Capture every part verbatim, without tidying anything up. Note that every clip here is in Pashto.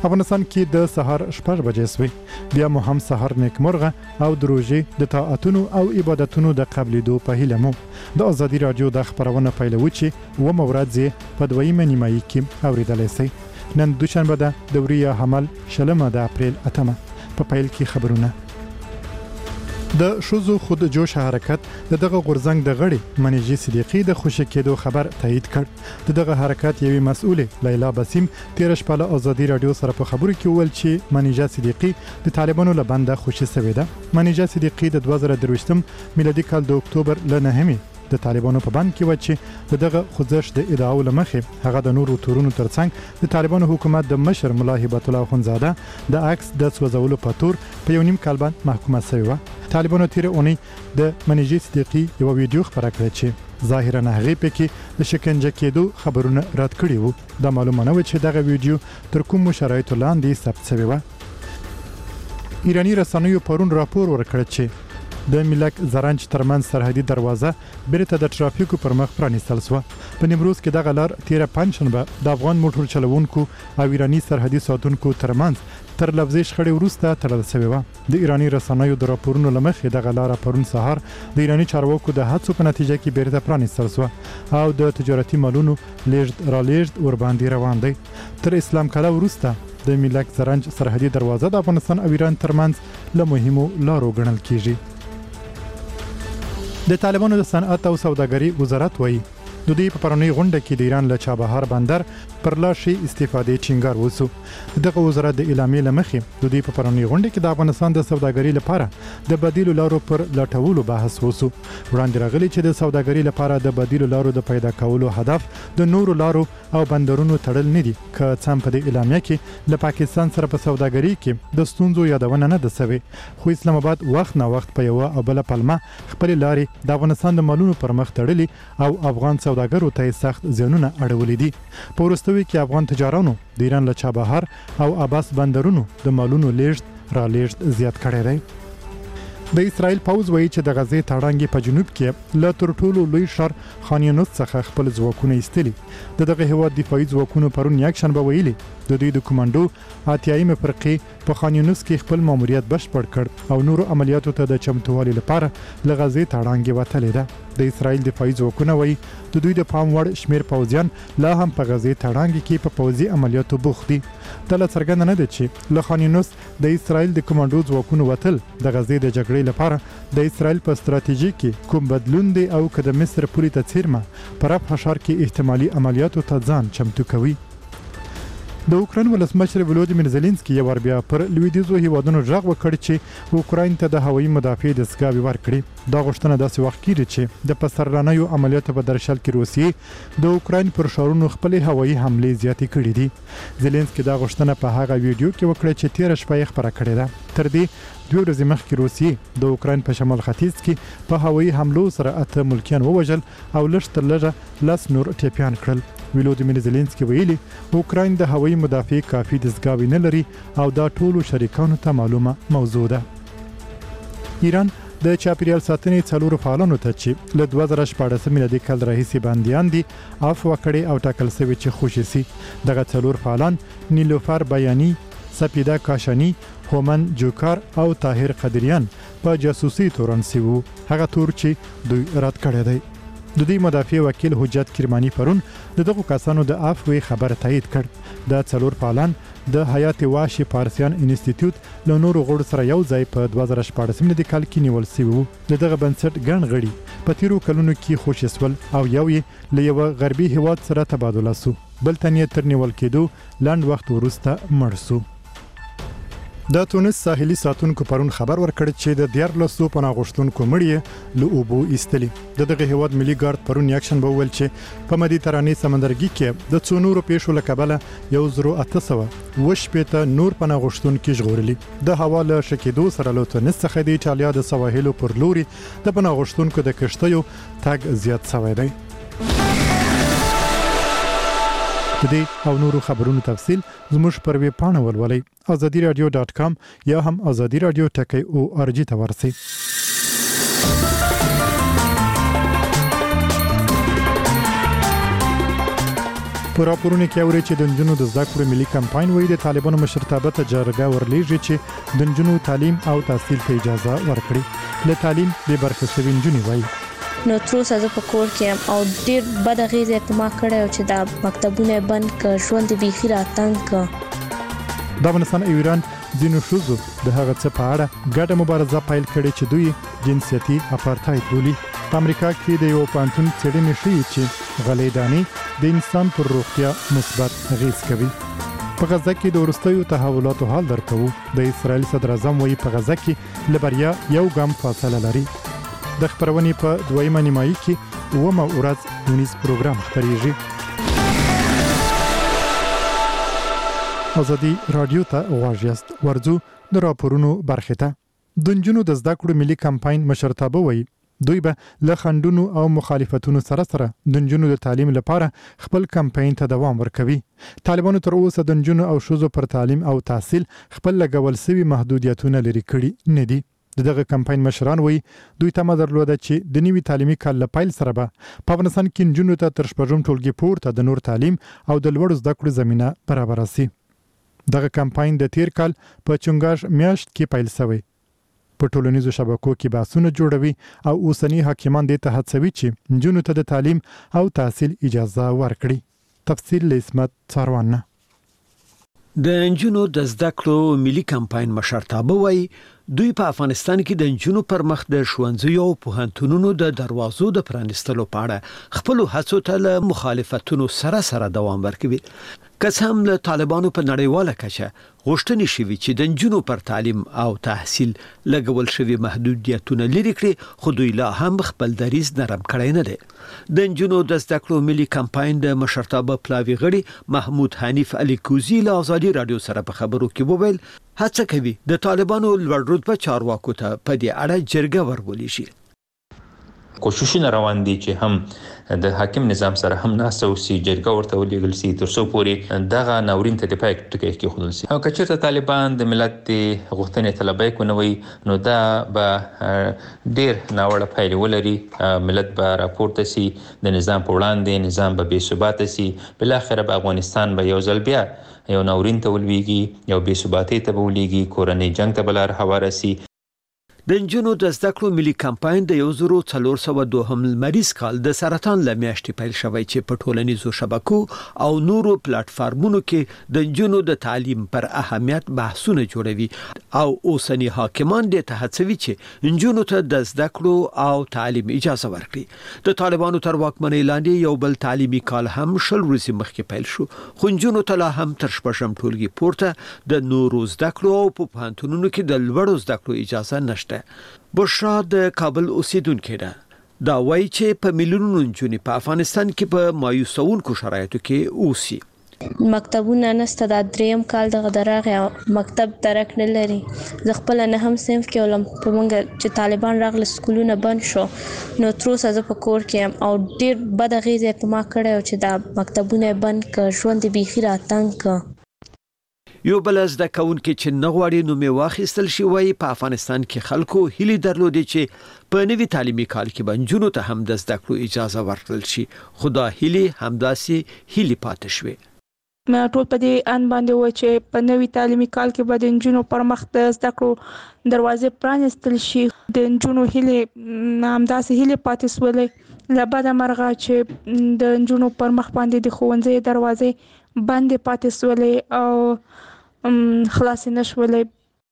افغانستان کې د سهار شپږ بجې سوې بیا مو هم سهار نیکمرغه او د روژې د طاعتونو او عبادتونو د قبلېدو په هیله مو د ازادي راډیو د خبرونه پیلوي چې اوومه ورځ یې په دویمه نیمایي کې اورېدلی سئ. نن دوشنبه ده د وریا حمل شلمه د اپریل اتمه. په پیل کې خبرونه. د شوزو خود جوش حرکت د دغه غورځنګ د غړي منیجي صدیقي د خوشی کېدو خبر تایید کړ. د دغه حرکت یوې مسؤله لیلا بسیم تیر شپه له ازادي راډیو سره په خبرو کې وویل چې منیجا صدیقي د طالبانو له بنده خوشی شوې ده. منیجا صدیقي د دوه زره درویشتم میلادي کال د اکتوبر له نهمې د طالبانو په بند کې و چې دغه خوځښت د ادعاو لمخې هغه د نورو تورونو ترڅنګ د طالبانو حکومت د مشر ملا هبت الله اخونزاده د عکس د سوځولو په تور په یو نیم کال باندې محکومه شوی و. طالبانو تیر اونۍ د منیجي صدیقي یو ویډیو خبره کړې چې ظاهرا هغه پکې د شکنجه کېدو خبرونه رد کړي وو. دا معلومه نه و چې دغه ویډیو تر کوم شرایطو لاندې ثبت شوی و. ایرانی رسنیو پرون راپور ورکړ چې د ملک زرنج ترمن سرحدي دروازه بیرته د ترافیکو پر مخ پرانیستل شو. په نیمروز کې دغه لار تیر پنځشنبه د افغان موټر چلوونکو او ایرانی سرحدي ساتونکو ترمنځ تر لفظي شخړې وروسته تړل شوی و. د ایرانی رسنیو د راپورونو لمخې دغه لار پرون سهار د ایرانی چارواکو د هڅو په نتیجه کې بیرته پرانیستل شو او د تجارتي مالونو لیږد را لیږد ور باندې روان دی. تر اسلام کاله وروسته د ملک زرنج سرحدي دروازه د افغانستان او ایران ترمنځ له مهمو لارو ګڼل کیږي. د طالبانو د صنعت او سوداګري وزارت وایي د دوی په پرونی غونډه کې د ایران له چابهار بندر پر لاشي استفادې ټینګار وسو. دغه وزارت د اعلامیې لمخې د دوی په پرونی غونډه کې د افغانستان د سوداګري لپاره د بدیلو لارو پر لټولو بحث وسو. وړاندې راغلی چې د سوداګري لپاره د بدیلو لارو د پیدا کولو هدف د نورو لارو او بندرونو تړل نه دي. که څم په دې اعلامیه کې له پاکستان سره په سوداګري کې د ستونزو یادونه نه ده سوي، خو اسلام آباد وخت نه وخت په یو او بل پلمه خپل لارې د افغانستان د مالونو پر مخ تړلي او افغان سوداګرو ته سخت زیانونه اړولې دي. په وروستوي کې افغان تجارانو د ایران له چابهار او اباس بندرونو د مالونو لیږد را لیږد زیات کړی دی. د اسرائیل پوز وایي چې د غزې تړانګې په جنوب کې له تر ټولو لوی ښار خان یونس څخه خپل ځواکونه ایستلي. د دغه هیواد دفاعي ځواکونو پرون یکشنبه ویلي د دوی د کمانډو اتیایمه فرقې په خان یونس کې خپل ماموریت بشپړ کړ او نورو عملیاتو ته د چمتووالي لپاره له غزې تړانګې وتلې ده. د اسرائیل دفاعي ځواکونه وایي د دوی د پام وړ شمیر پوځیان لا هم په غزې تړانګې کې په پوځي عملیاتو بوخت دي. دا لا څرګنده نه ده چې له خان یونس د اسرائیل د کمانډو ځواکونو وتل د غزې د جګړې لپاره د اسرائیل په ستراتیژي کې کوم بدلون دی او که د مصر پولې ته څیرمه په رفح ښار کې احتمالي عملیاتو ته ځان چمتو کوي. د اوکراین ولسمشر ولودیمیر زيلنسکي یو ور بیا پر لویدیځو هیوادونو ژغ وکړ چې اوکراین ته د هوایي مدافع دستګاوې ورکړي. دا غوښتنه داسې وخت کېږي چې د پسرلانیو عملیاتو په درشل کې روسیې د اوکراین پر ښارونو خپلې هوایي حملې زیاتې کړې دي. زيلنسکي دا غوښتنه په هغه ویډیو کې وکړه چې تیر شپه یې خبره کړې ده. تر دې دوه ورځې مخکې روسیې د اوکراین په شمال ختیځ کې په هوایي حملو سره اته ملکیان ووژل او لږ تر لږه لس نور ټپیان کړل. ولودیمیر زيلنسکي ویلي اوکراین د هوایي مدافع کافي دستګاوې نه لري او دا ټولو شریکانو ته معلومه موضوع ده. ایران د چاپیریال ساتنې څلورو فعالانو ته چې له دوه زره شپاړسم میلادي کال راهیسې بندیان دي عفو کړي او ټاکل شوي چې خوشي سي. دغه څلور فعالان نیلوفر بیانی، سپیده کاشانی، هومن جوکار او طاهر قدریان په جاسوسي تورن سی وو، هغه تور چې دوی رد کړی دی. د دوی مدافع وکیل حجت کرمانی پرون د دغو کسانو د عفو خبر تایید کړ. د څلور فعالان د حیات واشي پارسیان انسټیټیوټ له نورو غړو سره یو ځای په دوه زره شپاړسم میلادي کال کې نیول شوي وو. د دغه بنسټ ګڼ غړي په تیرو کلونو کې خوشي شول او یو یې له یوه غربي هیواد سره تبادله سو، بل تن یې تر نیول کېدو لنډ وخت وروسته مړ سو. د تونس ساحلي ساتونکو پرون خبر ورکړ چې د دیارلسو پناه غوښتونکو مړي له اوبو ایستلي. د دغه هیواد ملي ګارد پرون یکشنبه وویل چې په مدیترانې سمندرګي کې د څو نورو پیښو له کبله یو زرو اته سوه اوه شپېته نور پناه غوښتونکي ژغورلي. د هوا له ښه کېدو سره له تونس څخه د ایټالیا د سواحلو پر لوري د پناه غوښتونکو د کښتیو تګ زیات شوی دی. د دې او نورو خبرونو تفصیل زموږ پر ویب پاڼه ولولئ ازادي رادیو ډاټ کام یا هم ازادي رادیو ټکی او ار جی ته ورسئ. په راپورونو کې اوري چې د نجونو د زده کړو ملي کمپاین وایي د طالبانو مشرتابه ته جرګه ورلیږي چې د نجونو تعلیم او تحصیل ته اجازه ورکړي. له تعلیم به برخه شوي نجونې وایي نو تر اوسه زه په کور کې او ډیر بد غیزه ته ما کړو چې دا مکتبونه بند ک ژوند بيخي راتنګ ک. د افغانستان او ایران ځینو شوزو د هغه څه په اړه ګډه مبارزه پیل کړې چې دوی جنسيتي اپارټاید بولي. په امریکا کې د یو پانتون څېړنې ښيي چې غلې دانې د انسان پر روغتیا مثبت اغېز کوي. په غزه کې د ورستیو تحولاتو حال درکو. د اسرایل صدر اعظم وایي په غزه کې لبریا یو ګام فاصله لري. د خبرونې په دویمه نیمایي کې ومه ورځ ونیز پروګرام خبريږي. ازادي رادیو ته واژیست ورځو د راپورونو برخه ته. د نجونو د زده کړو ملي کمپاین مشرتابه وایي دوی به له خندونو او مخالفتونو سره سره د نجونو د تعلیم لپاره خپل کمپاین ته دوام ورکوي. طالبانو تر اوسه د نجونو او ښځو پر تعلیم او تحصیل خپل لګول سوي محدودیتونه لري کړي نه دي. دغه کمپاین مشران وایي دوی ته درلوده چې د نوي تعلیمي کال له پیل سره به په افغانستان کې نجونو ته تر شپږم ټولګي پورته د نور تعلیم او د لوړ زده کړو زمينه برابر شي. دغه کمپاین د تیر کال په چنګاښ میاشت کې پیل شوی. په ټولنیزو شبکو کې بحثونه جوړوي او اوسنی حاکمان د ته هڅوي چې نجونو ته د تعلیم او تحصیل اجازه ورکړي. تفصیل له اسمت څاروان. د نجونو د زده کړو ملي کمپاین مشرتابه وایي دوی په افغانستان کې د نجونو پر مخ د ښوونځیو او پوهنتونونو د دروازو د پرانیستلو په اړه خپل هڅو ته له مخالفتونو سره سره دوام ورکوي. که هم له طالبانو په نړیواله کچه غوښتنې شوي چې د نجونو پر تعلیم او تحصیل لګول شوي محدودیتونه لري کړي، خو دوی لا هم خپل دریځ نرم کړی نه دی. د نجونو د زده کړو ملي کمپاین د مشرتابه پلاوي غړي محمود حنیف علي کوزی له ازادي رادیو سره په خبرو کې وویل هڅه کوي د طالبانو لوړ رتبه چارواکو ته په دې اړه جرګه ورولي شي. کوششونه روان دي چې هم د حاکم نظام سره هم ناسو سي جرګه ورته ولېږل سي تر څو پورې دغه ناورین ته د پای ټکی کې خلل سي. او کچته طالبان د ملت غوښتنې طلبای کو نه وي نو دا به ډیر ناوړه پایلې ولري. ملت به راپورته سي د نظام په وړاندې، نظام به بې ثبات سي، بل اخر به افغانستان به یو ځل بیا یو ناورین ته ولويږي، یو بې ثباتۍ ته ولويږي، کورنۍ جنگ ته بلار حواله سي. د نجونو د زده کړو ملي کمپاین د یو زرو څلور سوه دوهم لمریز کال د سرطان له میاشتې پیل شوی چې په ټولنیزو شبکو او نورو پلیټ فارمونو کې د نجونو د تعلیم پر اهمیت بحثونه جوړوي او اوسنی حاکمان د ته هڅوي چې نجونو ته د زده کړو او تعلیم اجازه ورکړي. د طالبانو تر واکمنۍ لاندې یو بل تعلیمي کال هم شل ورځې مخکې پیل شو، خو نجونو ته لا هم تر شپږم ټولګي پورته د نورو زده کړو او په پوهنتونونو کې د لوړو زده کړو اجازه نشته. بشرا د کابل اوسیدونکې ده. دا وایي چې په میلیونونو نجونې په افغانستان کې په مایوسونکو شرایطو کې اوسي. مکتبونه نسته، د دریم کال دغه درغه مکتب درک نه لري. زه خپل نه هم صنف کې ولم په مونږ چې طالبان راغله سکولونه بند شو نو تر اوسه زه په کور کې او ډیر بد غیزه ته ما کړو چې دا مکتبونه بند ک ژوند بيخي راتنګ ک. یو بل زده کوونکي چې نغواړي نو می واخیستل شي وایي په افغانستان کې خلکو هلي درلودي چې په نوي تعلیمي کال کې بنجونو ته هم د زده کړو اجازه ورکړل شي، خدا هلي همداسي هلي پاتې شوي. ما ټول په دې ان باندې و چې په نوي تعلیمي کال کې به د نجونو پر مخ د زده کړو دروازې پرانیستل شي. د نجونو هلي همداسي هلي پاتې سولې له بده مرغه چې د نجونو پر مخ باندې د ښوونځي دروازې بندې پاتې سولې او خلاص نشولې.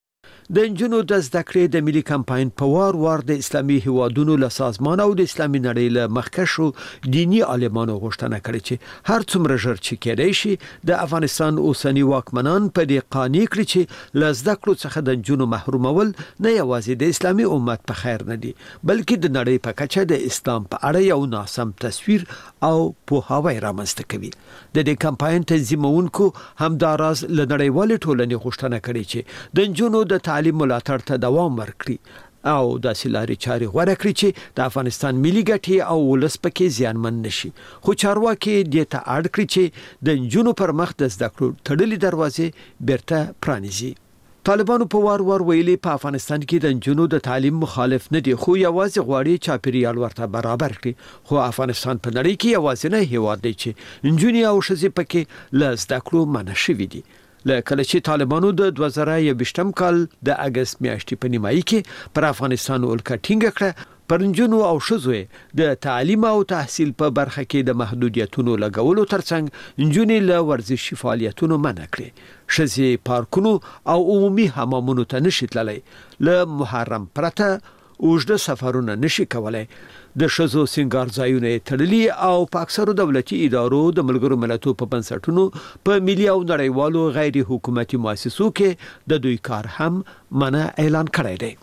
د نجونو د زده کړې د ملي کمپاین په وار وار د اسلامي هیوادونو له سازمان او د اسلامي نړۍ له مخکښو دینی عالمانو غوښتنه کړې چې هر څومره ژر چې کېدای شي د افغانستان اوسنی واکمنان په دې قانع کړي چې له زده کړو څخه د نجونو محرومول نه یوازې د اسلامي امت په خیر نه دي بلکې د نړۍ په کچه د اسلام په اړه یو ناسم تصویر او پوهاوی رامنځته کوي. د دې کمپاین تنظیمونکو همداراز له نړیوال ټولنې غوښتنه کړې چې د نجونو د تعلیم ملاتړ ته دوام ورکړي او د سلاري چاري غوړه کړی چې د افغانستان ملي ګټې او ولس پکې زیانمن نشي. خو چارواکي د ته اړ کړی چې د نجونو پر مخ د زده کړو تړلې دروازې بیرته پرانیزي. طالبانو په وار وار ویلي په افغانستان کې د نجونو د تعلیم مخالف نه دي، خو یوازې غواړي چاپیریال ورته برابر کړي. خو افغانستان په نړۍ کې یوازینی هیواد دی چې نجونې او ښځې پکې له زده کړو منع شوي دي. له کله چې طالبانو د دوه زره یوویشتم کال د اگست میاشتې په نیمایي کې پر افغانستان ولکه ټینګه کړه، پر نجونو او ښځو د تعلیم او تحصیل په برخه کې د محدودیتونو لګولو ترڅنګ نجونې له ورزشي فعالیتونو منع کړې. ښځې پارکونو او عمومي حمامونو ته نشي تللی، له محرم پرته اوږده سفرونه نشي کولای. د ښځو سینګار ځایونه تړلي او په اکثرو دولتي ادارو د ملګرو ملتونو په بنسټونو په ملي او نړیوالو غیر حکومتي مؤسسو کې د دوی کار هم منع اعلان کړی دی.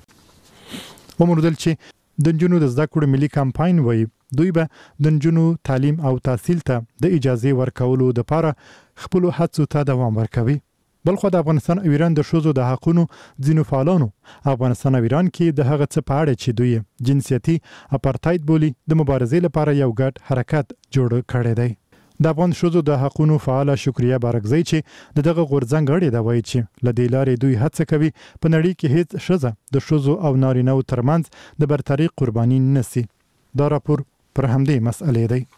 ومردل چې د نجونو د زده کړو ملي کمپاین وایي دوی به د نجونو تعلیم او تحصیل ته د اجازه ورکولو لپاره خپل هڅو ته دوام ورکوي. بلخو د افغانستان او ایران د ښځو د حقوقو ځینو فعالانو افغانستان او ایران کې د هغه څه په اړه چې دوی جنسيتي اپارټاید بولي د مبارزې لپاره یو ګډ حرکت جوړ کړی دی. د افغان ښځو د حقوقو فعال شکریا بارکزی چې دغه غورځنګ غړي دا وایي چې لدې لارې دوی هڅه کوي په نړۍ کې هیڅ ښځه د ښځو او نارینه‌و ترمنځ د برتري قرباني نشي. دا راپور پر همدې مسئلې دی.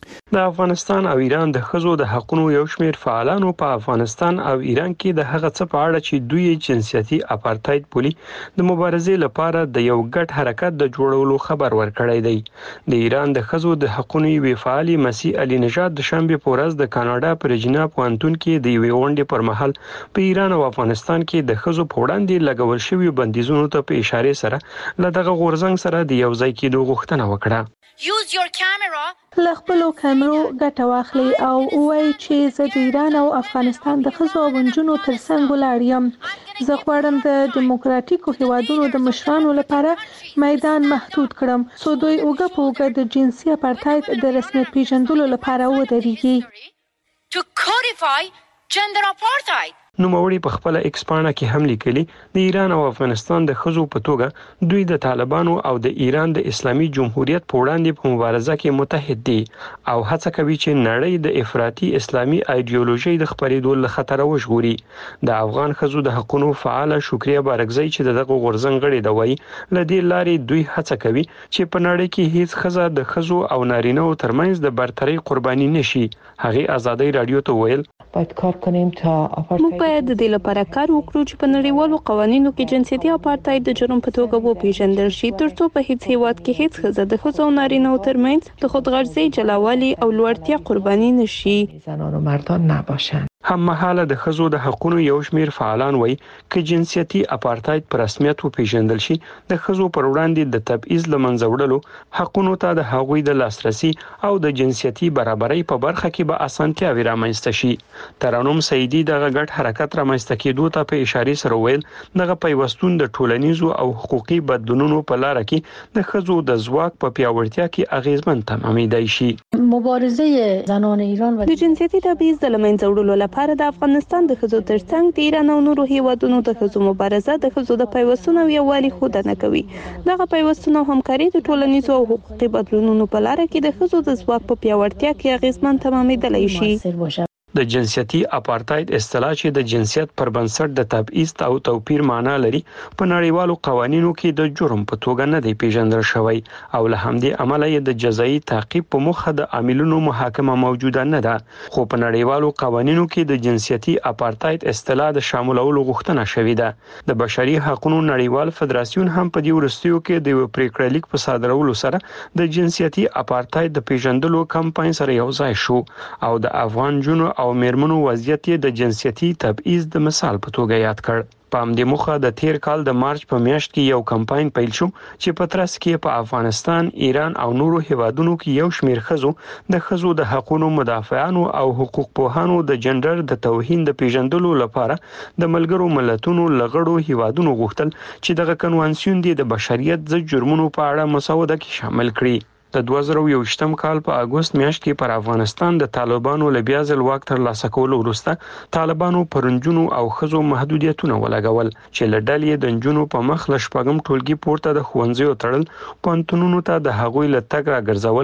د افغانستان او ایران د ښځو د حقوقو یو شمېر فعالانو په افغانستان او ایران کې د هغه څه په اړه چې دوی جنسيتي اپارټاید بولي د مبارزې لپاره د یو ګډ حرکت د جوړولو خبر ورکړی دی. د ایران د ښځو د حقوقو وی فعالي مسیح علي نژاد د شنبه په ورځ د کاناډا په رجنا پوهنتون کې د یوې غونډې پر مهال په ایران او افغانستان کې د ښځو په وړاندې لګول شوی بندیزونو ته په اشاره سره له دغه غورځنګ سره د یو ځای کېدو غوښتنه وکړه. Use your camera. له خپلو کیمرو ګټه واخلي او وایي چې زه د ایران او افغانستان د ښځو او نجونو ترڅنګ ولاړ یم. زه غواړم د دیموکراتیکو هیوادونو د مشرانو لپاره میدان محدود کړم څو دوی اوږه په اوږه د جنسي اپارټاید د رسمیت پیژندلو لپاره ودرېږي. To codify gender apartheid. نوموړي په خپل ایکس پاڼه کې هم لیکلي د ایران او افغانستان د ښځو په توګه دوی د طالبانو او د ایران د اسلامي جمهوریت په وړاندې په مبارزه کې متحد دي او هڅه کوي چې نړۍ د افراطي اسلامي ایډیولوژي د خپرېدو له خطر وژغوري. د افغان ښځو د حقوقو فعال شکریا بارکزی چې دغه غورځنګ غړي دی وایي ل دې لارې دوی هڅه کوي چې په نړۍ کې هیڅ ښځه د ښځو او نارینه‌و ترمنځ د برتري قرباني نشي. هغه ازادي رادیو ته ویل باید کار کنیم تا موږ باید د دې لپاره کار وکړو چې په نړیوالو قوانینو کې جنسيتي اپارټاید د جرم په توګه وپیژندل شي ترڅو په هیڅ هیواد کې هیڅ ښځه د ښځو او نارینه‌و ترمنځ د خودغرضۍ جلاوالي او لوړتیا قرباني نشي. زنان و مردان نباشند. هم مهاله د ښځو د حقوقو یو شمېر فعالان وایي چې جنسيتي اپارټاید په رسمیت وپیژندل شي د ښځو پر وړاندې د تبعیض له منځه وړلو، حقوقو ته د هغوی د لاسرسي او د جنسيتي برابرۍ په برخه کې به اسانتیاوې رامنځته شي. ترنم سعیدي دغه ګډ حرکت رامنځته کېدو ته په اشاره سره ویل دغه پیوستون د ټولنیزو او حقوقي بدلونونو په لار کې د ښځو د ځواک په پیاوړتیا کې اغیزمن تمامېدای شي. مبارزه زنان ایران د جنسيتي تبعیض د لمنځه وړلو لپاره د افغانستان د ښځو ترڅنګ د ایران او نورو هیوادونو د ښځو مبارزه د ښځو د پیوستون او یووالي ښودنه کوي. دغه پیوستون او همکاري د ټولنیزو او حقوقي بدلونونو په لار کې د ښځو د ځواک په پیاوړتیا کې اغیزمن تمامېدلی شي. د جنسيتي اپارټاید اصطلاح چې د جنسیت پر بنسټ د تبعیض او توپیر معنا لري په نړیوالو قوانینو کې د جرم په توګه نه دی پیژندل شوی او له همدې امله یې د جزایي تعقیب په مخه د عاملونو محاکمه موجوده نه ده. خو په نړیوالو قوانینو کې د جنسيتي اپارټاید اصطلاح د شاملولو غوښتنه شوې ده. د بشري حقوقو نړیوال فدراسیون هم په دې وروستیو کې د پریکړه لیک په صادرولو سره د جنسيتي اپارټاید د پیژندلو کمپاین سره یو ځای شو او د افغان جنو او میرمنو وضعیت یې د جنسيتي تبعیض د مثال په توګه یاد کړ. په همدې موخه د تیر کال د مارچ په میاشت کې یو کمپاین پیل شو چې په ترڅ کې په افغانستان، ایران او نورو هیوادونو کې یو شمېر ښځو د ښځو د حقوقو مدافعانو او حقوق پوهانو د جنډر د توهین د پیژندلو لپاره د ملګرو ملتونو لغړو هیوادونو غوښتل چې دغه کنوانسیون د بشریت ضد جرمونو په اړه مسوده کې شامل کړي. د دوه زره یوویشتم کال په اګوست میاشت کې پر افغانستان د طالبانو له بیا ځل واک ترلاسه کولو وروسته طالبانو پر نجونو او ښځو محدودیتونه ولګول چې له ډلې د نجونو په مخ له شپږم ټولګي پورته د ښوونځیو تړل، پوهنتونونو ته د هغوی له تګ راګرځول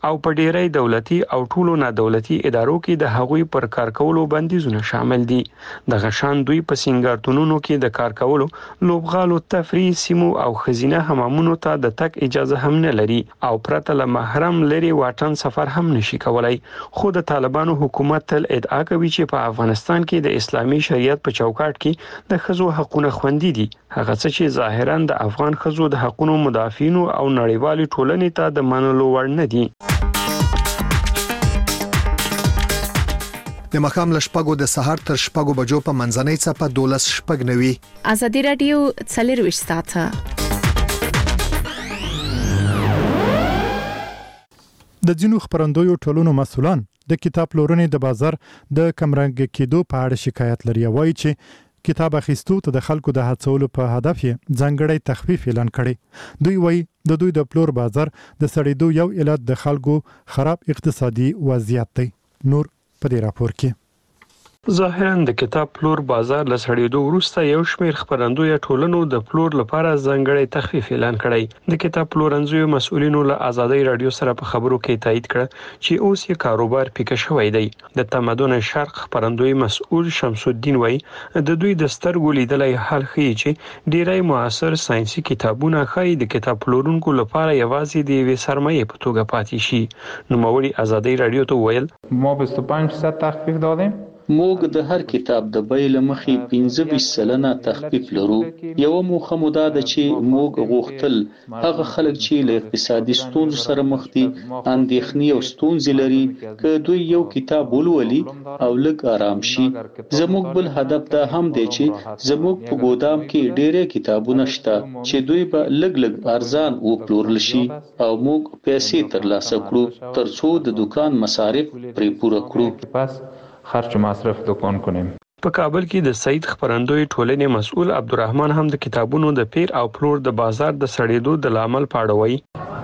او په ډیری دولتي او ټولو نادولتي ادارو کې د هغوی پر کار کولو بندیزونه شامل دي. د غشان دوی په سنگارتونونو کې د کار کولو، لوبغالو، تفریح سیمو او خزینه حمامونو ته د تک اجازه هم نه لري او پرته له محرم لري واټن سفر هم نشي کولای. خو د طالبانو حکومت تل ادعا کوي چې په افغانستان کې د اسلامي شریعت په چوکاټ کې د ښځو حقونه خوندي دي، هغه څه چې ظاهرا د افغان ښځو د حقونو مدافعینو او نړیوالې ټولنې ته د منلو وړ نه دي. د مخام لشپګو د سحر تر شپګو بجو په منځنۍ څپه دولس شپګ نوي. ازادي رادیو څلرويشت ساعته. د ځینو خبرندویو ټولونو مسولان د کتاب پلورنې د بازار د کمرنګ کېدو په اړه شکایت لري، وایي چې کتاب اخیستو ته د خلکو د هڅولو په هدف یې ځانګړی تخفیف اعلان کړي. دوی وایي د دوی د پلور بازار د سړېدو یو علت د خلکو خراب اقتصادي وضعیت دی. نور په دې راپور کې ظاهرا د کتاب پلور بازار له سړېدو وروسته یو شمېر خبرندوی ټولنو د پلور لپاره ځانګړی تخفیف اعلان کړی. د کتاب پلورنځیو مسؤلینو له آزادۍ رادیو سره په خبرو کې تایید کړ چې اوس یې کاروبار پیکه شوی دی. د تمدن شرق خبرندوی مسؤل شمس الدین وایي د دوی د سترګو لیدلای حال ښیي چې ډیری معاصر ساينسي کتابونه ښایي د کتاب پلورونکو لپاره یوازې د یوې سرمایې په توګه پاتې شي. نوموړي آزادۍ رادیو ته ویل ما بیست و پنج درصد تخفیف دادیم. موږ د هر کتاب د بیې له مخې پنځه ویشت سلنه تخفیف لرو. یو موخه مو دا ده چې موږ غوښتل هغه خلک چې له اقتصادي ستونزو سره مخ دي، اندېښنې او ستونزې لري، که دوی یو کتاب ولولي او لږ آرام شي. زموږ بل هدف دا هم دی چې زموږ په ګودام کې ډېرې کتابونه شته چې دوی به لږ لږ ارزان وپلورل شي او موږ پیسې ترلاسه کړو ترڅو د دکان مصارف پرې پوره کړو. خرچ مصرف دکان کنیم. په کابل کې د سعید خبرندوی ټولنې مسؤل عبدالرحمن هم د کتابونو د پیر او پلور د بازار د سړېدو د لامل پاړوي.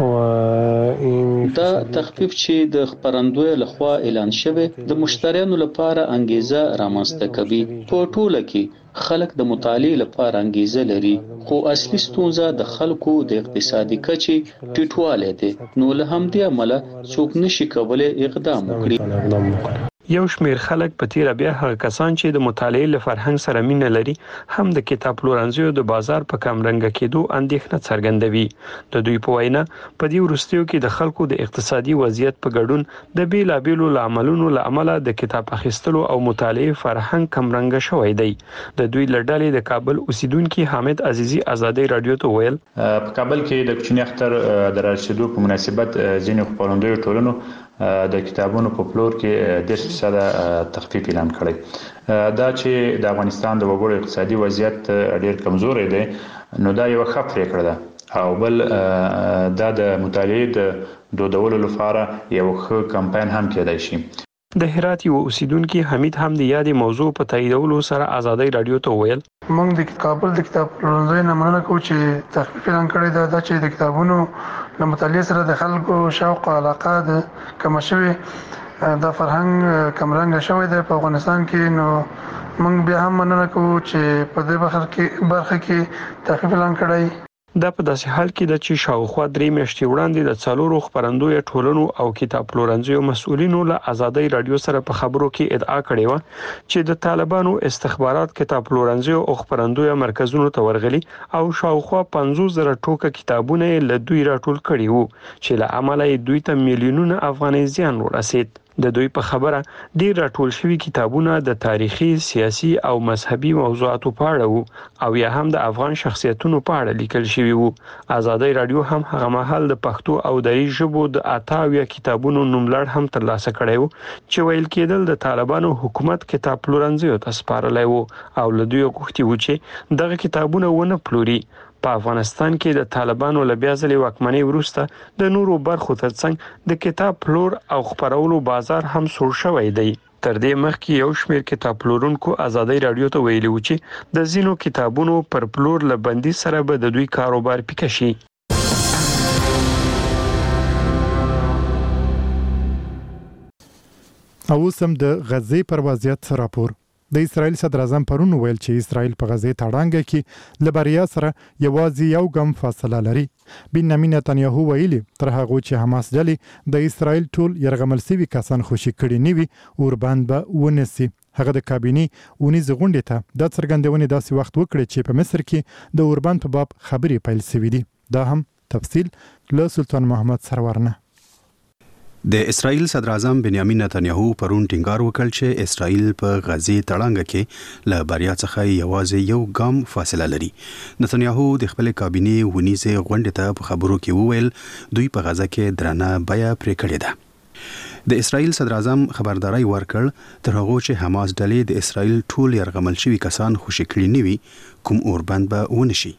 دا تخفیف چې د خبرندوی لخوا اعلان شوی د مشتریانو لپاره انګیزه رامنځته کوي. په ټوله کې خلک د مطالعې لپاره انګیزه لري، خو اصلي ستونزه د خلکو د اقتصادي کچې ټیټوالی دی، نو له همدې امله څوک نشي کولی اقدام وکړي. یو شمیر خلک په تیر بیا هغه کسان چې د مطالعې له فرهنګ سره مینه لري هم د کتاب پلورنځیو د بازار په کمرنګ کېدو اندېښنه څرګندوي. د دوی په وینا په دې وروستیو کې د خلکو د اقتصادي وضعیت په ګډون د بیلابیلو عاملونو له امله د کتاب اخیستلو او مطالعې فرهنګ کمرنګ شوی دی. د دوی لړډلې د کابل اوسیدونکو حامد عزیزي آزادۍ رادیو ته ویل په کابل کې د کوچنی اختر د راشدو په مناسبت ځینې خبرندوی ټولنو د کتابونو په پلور کې د فیصد تخفیف اعلان کړی. دا چې د افغانستان د وګړو اقتصادي وضعیت ډېر کمزوري دی، نو دا یو ښه پریکړه ده او بل دا د مطالعې د دودولو لپاره یو ښه کمپاین هم کېدای شي. د هرات یو اوسیدونکو حمید هم د یادې موضوع په تاییدولو سره آزادۍ رادیو ته ویل موږ د کابل د کتاب پلورنځي نه مننه کوو چې تخفیف اعلان کړی دا, دا چې د کتابونو له مطالعې سره د خلکو شوق او علاقه د کم شوی د فرهنګ کمرنګ شوی دی په افغانستان کې. نو موږ بیا هم مننه کوو چې په دې برخه کې برخه کې تخفیف اعلان کړی. دا په داسې حال کې د چې شاوخوا درې میاشتې وړاندې د څلورو خبرندوی ټولنو او کتاب پلورنځیو مسؤلینو له آزادۍ رادیو سره په خبرو کې ادعا کړې و چې د طالبانو استخبارات کتاب پلورنځیو او خبرندوی مرکزونو ته ورغلي او شاوخوا پنځوس زره ټوکه کتابونه له دوی راټول کړي وو چې له امله دوی ته میلیونونه افغاني زیان ورسید. د دوی په خبره ډیر راټول شوي کتابونه د تاریخي، سیاسي او مذهبي موضوعاتو په اړه وو او یا هم د افغان شخصیتونو په اړه لیکل شوي وو. آزادۍ رادیو هم هغه مهال د پښتو او دری ژبو د اتاویا کتابونو نوملړ هم ترلاسه کړی وو چې ویل کېدل د طالبانو حکومت کتاب پلورنځیو ته سپارلی وو او له دوی غوښتي وو چې دغه کتابونه ونه پلوري. په افغانستان کې د طالبانو له بیا ځلې واکمنۍ وروسته د نورو برخو ترڅنګ د کتاب پلور او خپرولو بازار هم سوړ شوی دی. تر دې مخکې یو شمېر کتاب پلورونکو آزادۍ رادیو ته ویلي و چې د ځینو کتابونو پر پلور له بندي سره به د دوی کاروبار پیکه شي. اوس هم د غزې پر وضعیت راپور. د اسرایل صدر اعظم پرون ویل چې اسرایل په غزه تړانګه کې له بریا سره یوازې یو ګام فاصله لري. بنیامین نتنیاهو ویلي تر هغه چې حماس ډلې د اسرایل ټول یرغمل شوي کسان خوشي کړي نه وي اوربند به ونسي. هغه د کابینې اونیز غونډې ته د څرګندونې داسې وخت وکړي چې په مصر کې د اوربند په باب خبرې پیل شوې دي. دا هم تفصیل له سلطان محمد سرورنه. د اسرایل صدر اعظم بنیامین نتنیاهو پرون ټینګار وکړ چې اسرایل په غزه تړانګه کې له بریا څخه یوازې یو ګام فاصله لري. نتنیاهو د خپل کابینې ونیزه غونډې ته په خبرو کې وویل دوی په غزه کې درنه بیا پرې کړې ده. د اسرایل صدر اعظم خبرداري ورکړ تر هغه چې حماس ډلې د اسرایل ټول یرغمل شوي کسان خوشي کړي نه وي کوم اوربند به ونشي.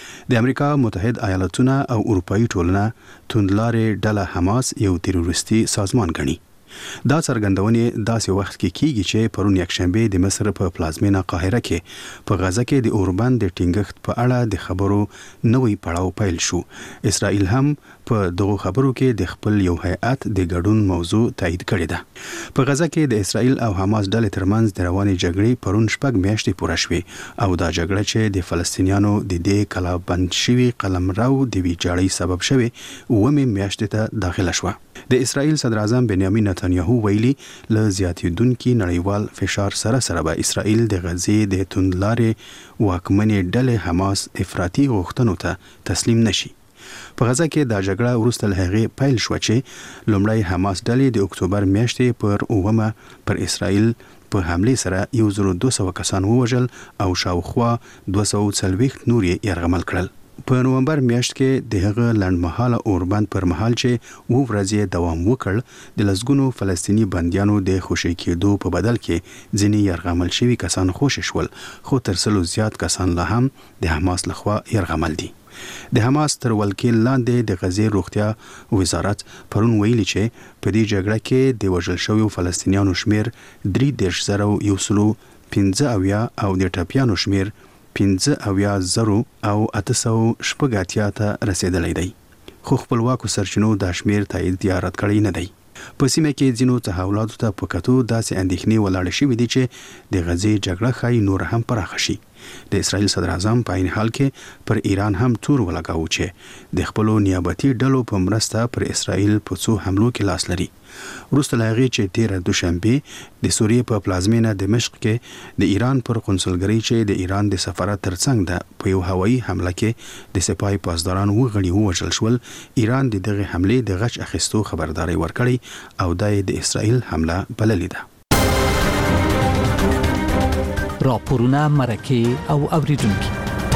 د امریکا متحد ایالاتونه او اروپאי ټولنه توندلارې ډله حماس یو تروریستي سازمان ګڼي. دا څرګندونې داسې وخت کې کیږي چې پرون یکشنبه د مصر په پلازمینه قاهره کې په غزه کې د اوربند د ټینګښت په اړه د خبرو نوې پړاو پیل شو. اسرائیل هم په دغه خبرو کې د خپل یو هیئت د ګډون موضوع تایید کړې ده. په غزه کې د اسرائیل او حماس ډلې ترمنځ د روانې جګړې پرون شپږ میاشتې پوره شوې او دا جګړه چې د فلسطینیانو د دې کلابند شوي قلمرو د ویجاړۍ سبب شوه اومه میاشتې ته داخله شوه. د اسرائیل صدر اعظم بنیامین نتنیاهو ویلي له زیاتېدونکي نړیوال فشار سره سره به اسرائیل د غزې د توندلارې واکمنې ډلې حماس افراطي غوښتنو ته تسلیم نشي. په غزه کې دا جګړه وروسته له هغې پیل شوه چې لومړی حماس ډلې د اکتوبر میاشتې پر اوومه پر اسرائیل په حمله سره یو زر دوه سوه کسان ووژل او شاوخوا دوه سوه څلوېښت نور یې یرغمل کړل. په نومبر میاشت کې د هغه لنډمهاله اوربند پر مهال چې و ورځې دوام وکړ د لسګونو فلسطینی بندیانو د خوشي کېدو په بدل کې ځینې یرغمل شوي کسان خوشي شول خو تر سلو زیات کسان لا هم د حماس لخوا یرغمل دي. د حماس تر ولکې لاندې د غزې روغتیا وزارت پرون ویلي چې په دې جګړه کې د وژل شویو فلسطینیانو شمیر درې دېرش زره یو سلو پنځه اویا او د ټپیانو شمیر پنځه اویا زرو او اته سوه شپږ اتیا ته رسیدلی دی. خو خپلواکو سرچینو دا شمیر تایید یا رد کړی نه دی. په سیمه کې ځینو تحولاتو ته په کتو داسې اندېښنې ولاړې شوې دي چې د غزې جګړه ښایي نور هم پراخه شي. د اسرائیل صدر اعظم په عین حال کې پر ایران هم تور ولګاوه چې د خپلو نیابتي ډلو په مرسته پر اسرائیل په څو حملو کې لاس لري. وروسته له هغې چې تېره دوشنبې د سوریې په پلازمینه دمشق کې د ایران پر قونسلګرۍ چې د ایران د سفارت ترڅنګ ده په یو هوایي حمله کې د سپاه پاسداران اووه غړي ووژل شول. ایران د دغې حملې د غچ اخیستو خبرداری ورکړی او دا د اسرائیل حمله بللې ده. راپورونه مرکه او اوریدونکي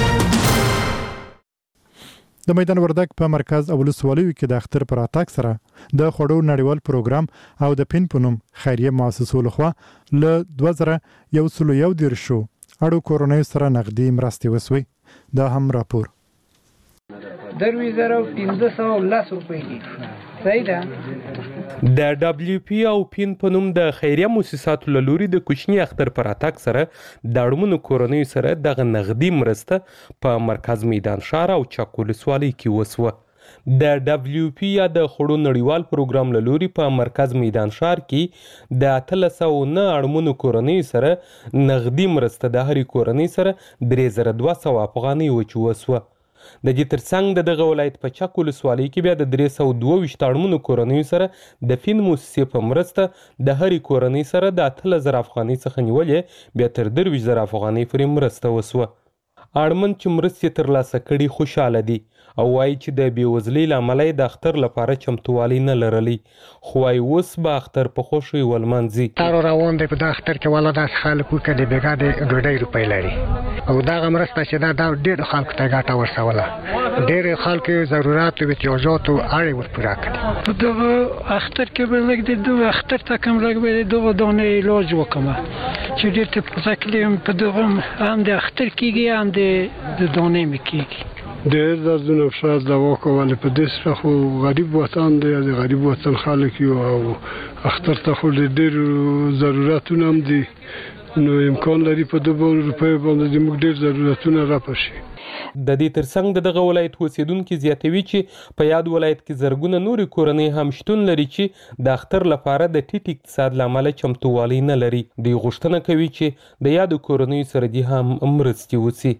د میدان وردګ په مرکز او ولسوالیو کې د اختر پر اتاک سره د خوړو نړیوال پروګرام او د پین پونم خیریه مؤسسو لخوا له دوه زره یو سلو یو دیرشو اړو کورونیو سره نغدي مرستې وسوي. دا هم راپور دروي زره پنځه سوه لس روپۍ دي. صحیح ده. د دبليو پی او پین په نوم د خیریه مؤسساتو له لوري د کوچني اختر پر اتاک سره د اړمنو کورنیو سره دغه نغدي مرسته په مرکز میدان ښار او چک ولسوالۍ کې وسوه. د دبليو پی یا د خوړو نړیوال پروګرام له لوري په مرکز میدان ښار کې د اتلس سوه نه اړمنو کورنیو سره نغدي مرسته د هرې کورنۍ سره درې زره دوه سوه افغانۍ وچوسوه. د دې ترڅنګ د دغه ولایت په چک ولسوالۍ کې بیا د درې سوه دوه ویشت اړمنو کورنیو سره د فین موسسې په مرسته د هرې کورنۍ سره د اتلس زره افغانۍ څخه نیولې بیا تر درویشت زره افغانۍ پورې مرسته وسوه. اړمن چې مرستې ترلاسه کړي خوشحاله دي او وایي چې د بېوزلۍ له امله یې د اختر لپاره چمتووالی نه لرلی خو وایي اوس به اختر په خوښۍ ولمانځي. تارو روان دی په دا اختر کې والا داسې خلک وکړه د بېګا د ډوډۍ روپۍ لري او دغه مرسته چې دا دا ډېرو خلکو ته ګټه ورسوله. ډېرې خلکو ضروراتو احتیاجاتو اړې ور پوره کړي. په دغه اختر کې به لږ د دغه اختر ته کم لږ به د دغه دانې علاج وکړم چې ډېر ته تکلیف په دغه هم د اختر کېږي هم د دانې مې کېږي. ډېر دردونه فشار دوا کوله په دې سره خو غریب وطن دی د غریب وطن خلک یو او اختر ته خو ډېر ضرورتونه هم دي نو امکان لري په دوه روپیو باندې د موږ ډېر ضرورتونه راپشي. د دې ترڅنګ دغه ولایت اوسیدونکو زیاتوي چې په یاد ولایت کې زرګونه نوري کورنۍ هم شتون لري چې د اختر لپاره د ټیټ اقتصاد لامل چمتووالی نه لري. دوی غوښتنه کوي چې د یاد کورنۍ سره دې هم مرستې وسی.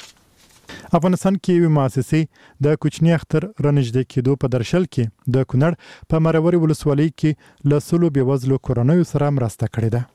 افغانستان کې یو مؤسسې د کوچنی اختر رنځدې کېدو په درشل کې د کونړ په مروري ولسوالۍ کې له سلو بېوزلو کورنیو سره مرسته کړې ده.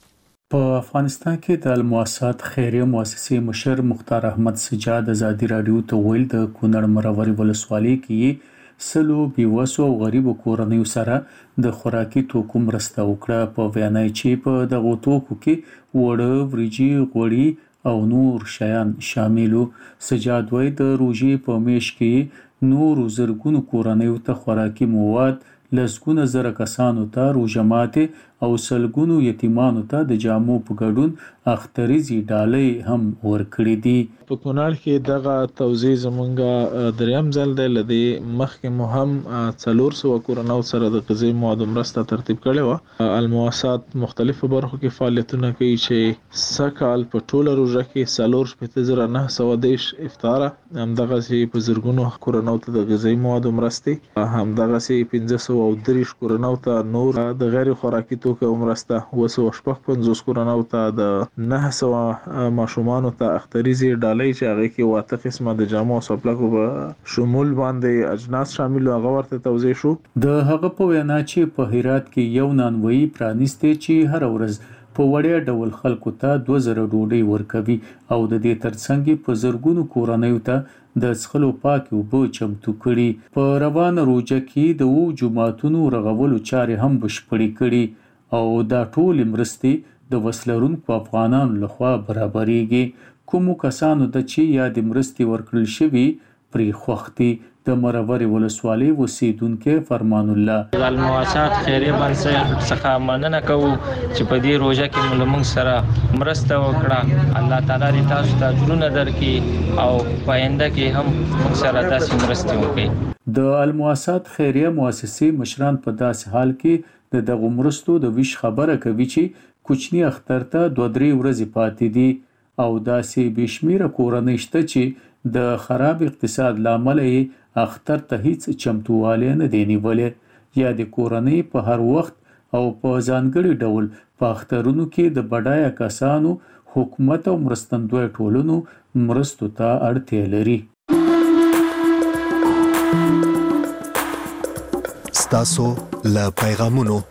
په افغانستان کې د المؤسسات خیریه مؤسسې مشر مختار احمد سجاد ازادي رادیو ته ویل د کونړ مروري ولسوالۍ کې سلو بېوسو او غریبو کورنیو سره د خوراکي توکو مرسته وکړه. په وینا چې په دغو توکو کې وړه، وریجې، غوړي او نور شیان شاملو. سجاد وای د روژې په میاشت کې نورو زرګونو کورنیو ته خوراکي مواد، لسګونه زره کسانو ته روژه ماتې او سلګونو یتیمانو ته د جامو په ګډون اختریزي ډالۍ هم ورکړې دي. په کونړ کې دغه توزیع زمونږ دریم ځل دی. لدی مخکې مو هم څلور سوه کورنیو سره د غذایي موادو مرسته ترتیب کړې وه. المؤسسات مختلفو برخو کې فعالیتونه کوي چې سږکال په ټوله روژه کې څلور شپېته زره نه سوه دېرش افطاره، همدغسې په زرګونو کورنیو ته د غذایي موادو مرستې، همدغسې پنځه سوه او دېرش کورنیو ته نور د غیر خوراکي توکو مرسته، اوه سوه شپږ پنځوس کورنیو ته د نه سوه ماشومانو ته اختریزي ډالۍ چې هغې کې واته قسمه د جامو او څپلکو په شمول باندې اجناس شامل هغه ورته توضیح شو. د هغه په وینا چې په هرات کې یو نانوایي پرانیستی چې هر ورځ په وړیا ډول خلکو ته دوه زره ډوډۍ ورکوي او د دې ترڅنګ په زرګونو کورنیو ته د څښلو پاکې اوبه چمتو کړي. په روانه روژه کې د اوو جوماتونو رغولو چارې هم بشپړې کړي او دا ټولې مرستې د وسلرونکو افغانانو لخوا برابرېږي. کومو کسانو ته چې یادې مرستې ورکړل شوي پرې خوښ دي. د مروري ولسوالۍ اوسیدونکی فرمان الله: المؤسسات خیریه بنسټ څخه مننه کوو چې په دې روژه کې مو له موږ سره مرسته وکړه. الله تعالی دې تاسو ته اجرونه درکړي او په آینده کې هم موږ سره داسې مرستې وکړي. د المؤسسات خیریه مؤسسې مشران په داسې حال کې د دغو مرستو د ویش خبره کوي چې کوچني اختر ته دوه درې ورځې پاتې دي او داسې بېشمیره کورنۍ شته چې د خراب اقتصاد له امله یې اختر ته هیڅ چمتووالی نه دی نیولی. یا د کورنۍ په هر وخت او په ځانګړي ډول په اخترونو کې د بډایه کسانو، حکومت او مرستندوی ټولنو مرستو ته اړتیا لري. ستاسو له پیغامونو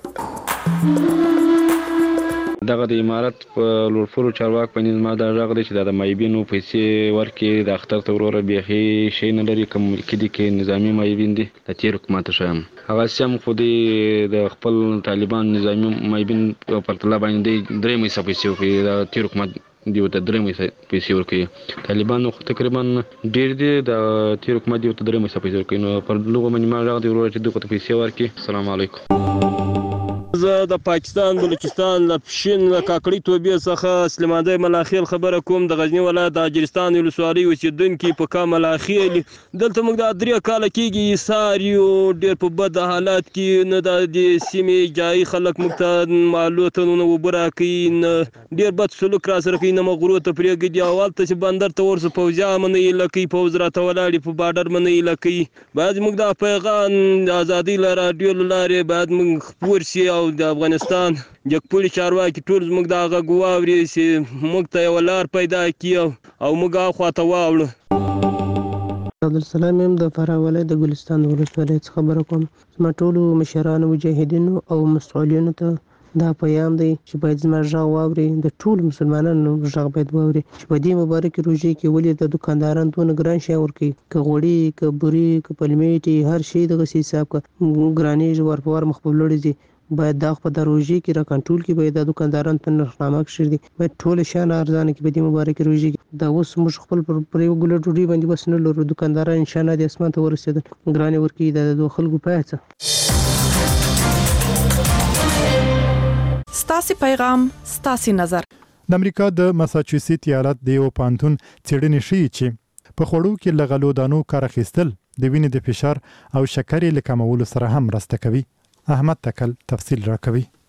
دغه د امارت په لوړپوړو چارواک په نظم دا غږ دی چې د مایبینو پیسې ورکړي د اختر ته وروره بیخي شی نه لري. کوم ملکي دي کې نظامي مایبین دي د تیر حکومت شایم هغه هم خو د خپل طالبان نظامي مایبین په پرتله باندې درې مېسه پیسې ورکوي. د تیر حکومت دیو ته درې مېسه پیسې ورکوي. طالبان خو تقریبا ډېر دي، د تیر حکومت دیو ته درې مېسه پیسې ورکوي. نو پر لوګو باندې ما غږ دی وروره چې دغه پیسې ورکړي. السلام علیکم. زه د پاکستان، بلوچستان، له پښین، له کاکړي توبې څخه سلیماندی ملاخیل خبره کوم. د غزني ولایت د اجرستان ولسوالۍ اوسېدونکي په کا ملاخیل. دلته موږ د درې کاله کېږي ایسار یو، ډېر په بد حالات کې، نه د دې سیمې جایي خلک موږ ته معلوماتونه اوبه راکوي، نه ډېر بد سلوک را سره کوي، نه مغرو ته پرېږدي. او هلته چې بندر ته ورسو پوځیان منه ایله کوي، پوځ راته ولاړ په باډر منه ایله کوي. باید موږ د پیغام د ازادۍ له راډیو له لارې باید موږ خپور شي او د افغانستان جګپوړي چارواکي ټول زموږ د غږ واوري چې موږ ته یوه لار پیدا کړي او موږ هاخوا ته واوړو. عبدالسلام یم د فراه ولایت د ګلستان ولسوالۍ څخه خبره کوم. زما ټولو مشرانو، مجاهدینو او مسؤلینو ته دا پیغام دی چې باید زما غږ واوري، د ټولو مسلمانانو غږ باید واوري چې په دې مبارکې روژې کې ولې د دوکانداران دونه ګران شیان ورکوي، که غوړي، که بوري، که پلمېټې، هر شی دغسې حساب کړه ګرانېږي، ور په ور مخ په لوړې ځي. باید دا په د روژې کې را کنټرول کړي، باید دا دوکانداران ته نرخنامه کښېږدي، باید ټول شیان ارزانه کړي په دې مبارکې روژې کې. دا اوس موږ خپل پر یوه ګوله ډوډۍ باندې بس نه لرو، دوکانداران انشاءالله د اسمان ته ورسېدل، ګرانې ورکوي. دا د خلکو پایه څه. ستاسې پیغام، ستاسې نظر. د امریکا د مساچوسیټ ایالت د یو پوهنتون څېړنې ښیي چې په خوړو کې له غلو دانو کار اخیستل د وینې د فشار او شکرې له کمولو سره هم مرسته کوي. احمد تکل تفصیل راکوي.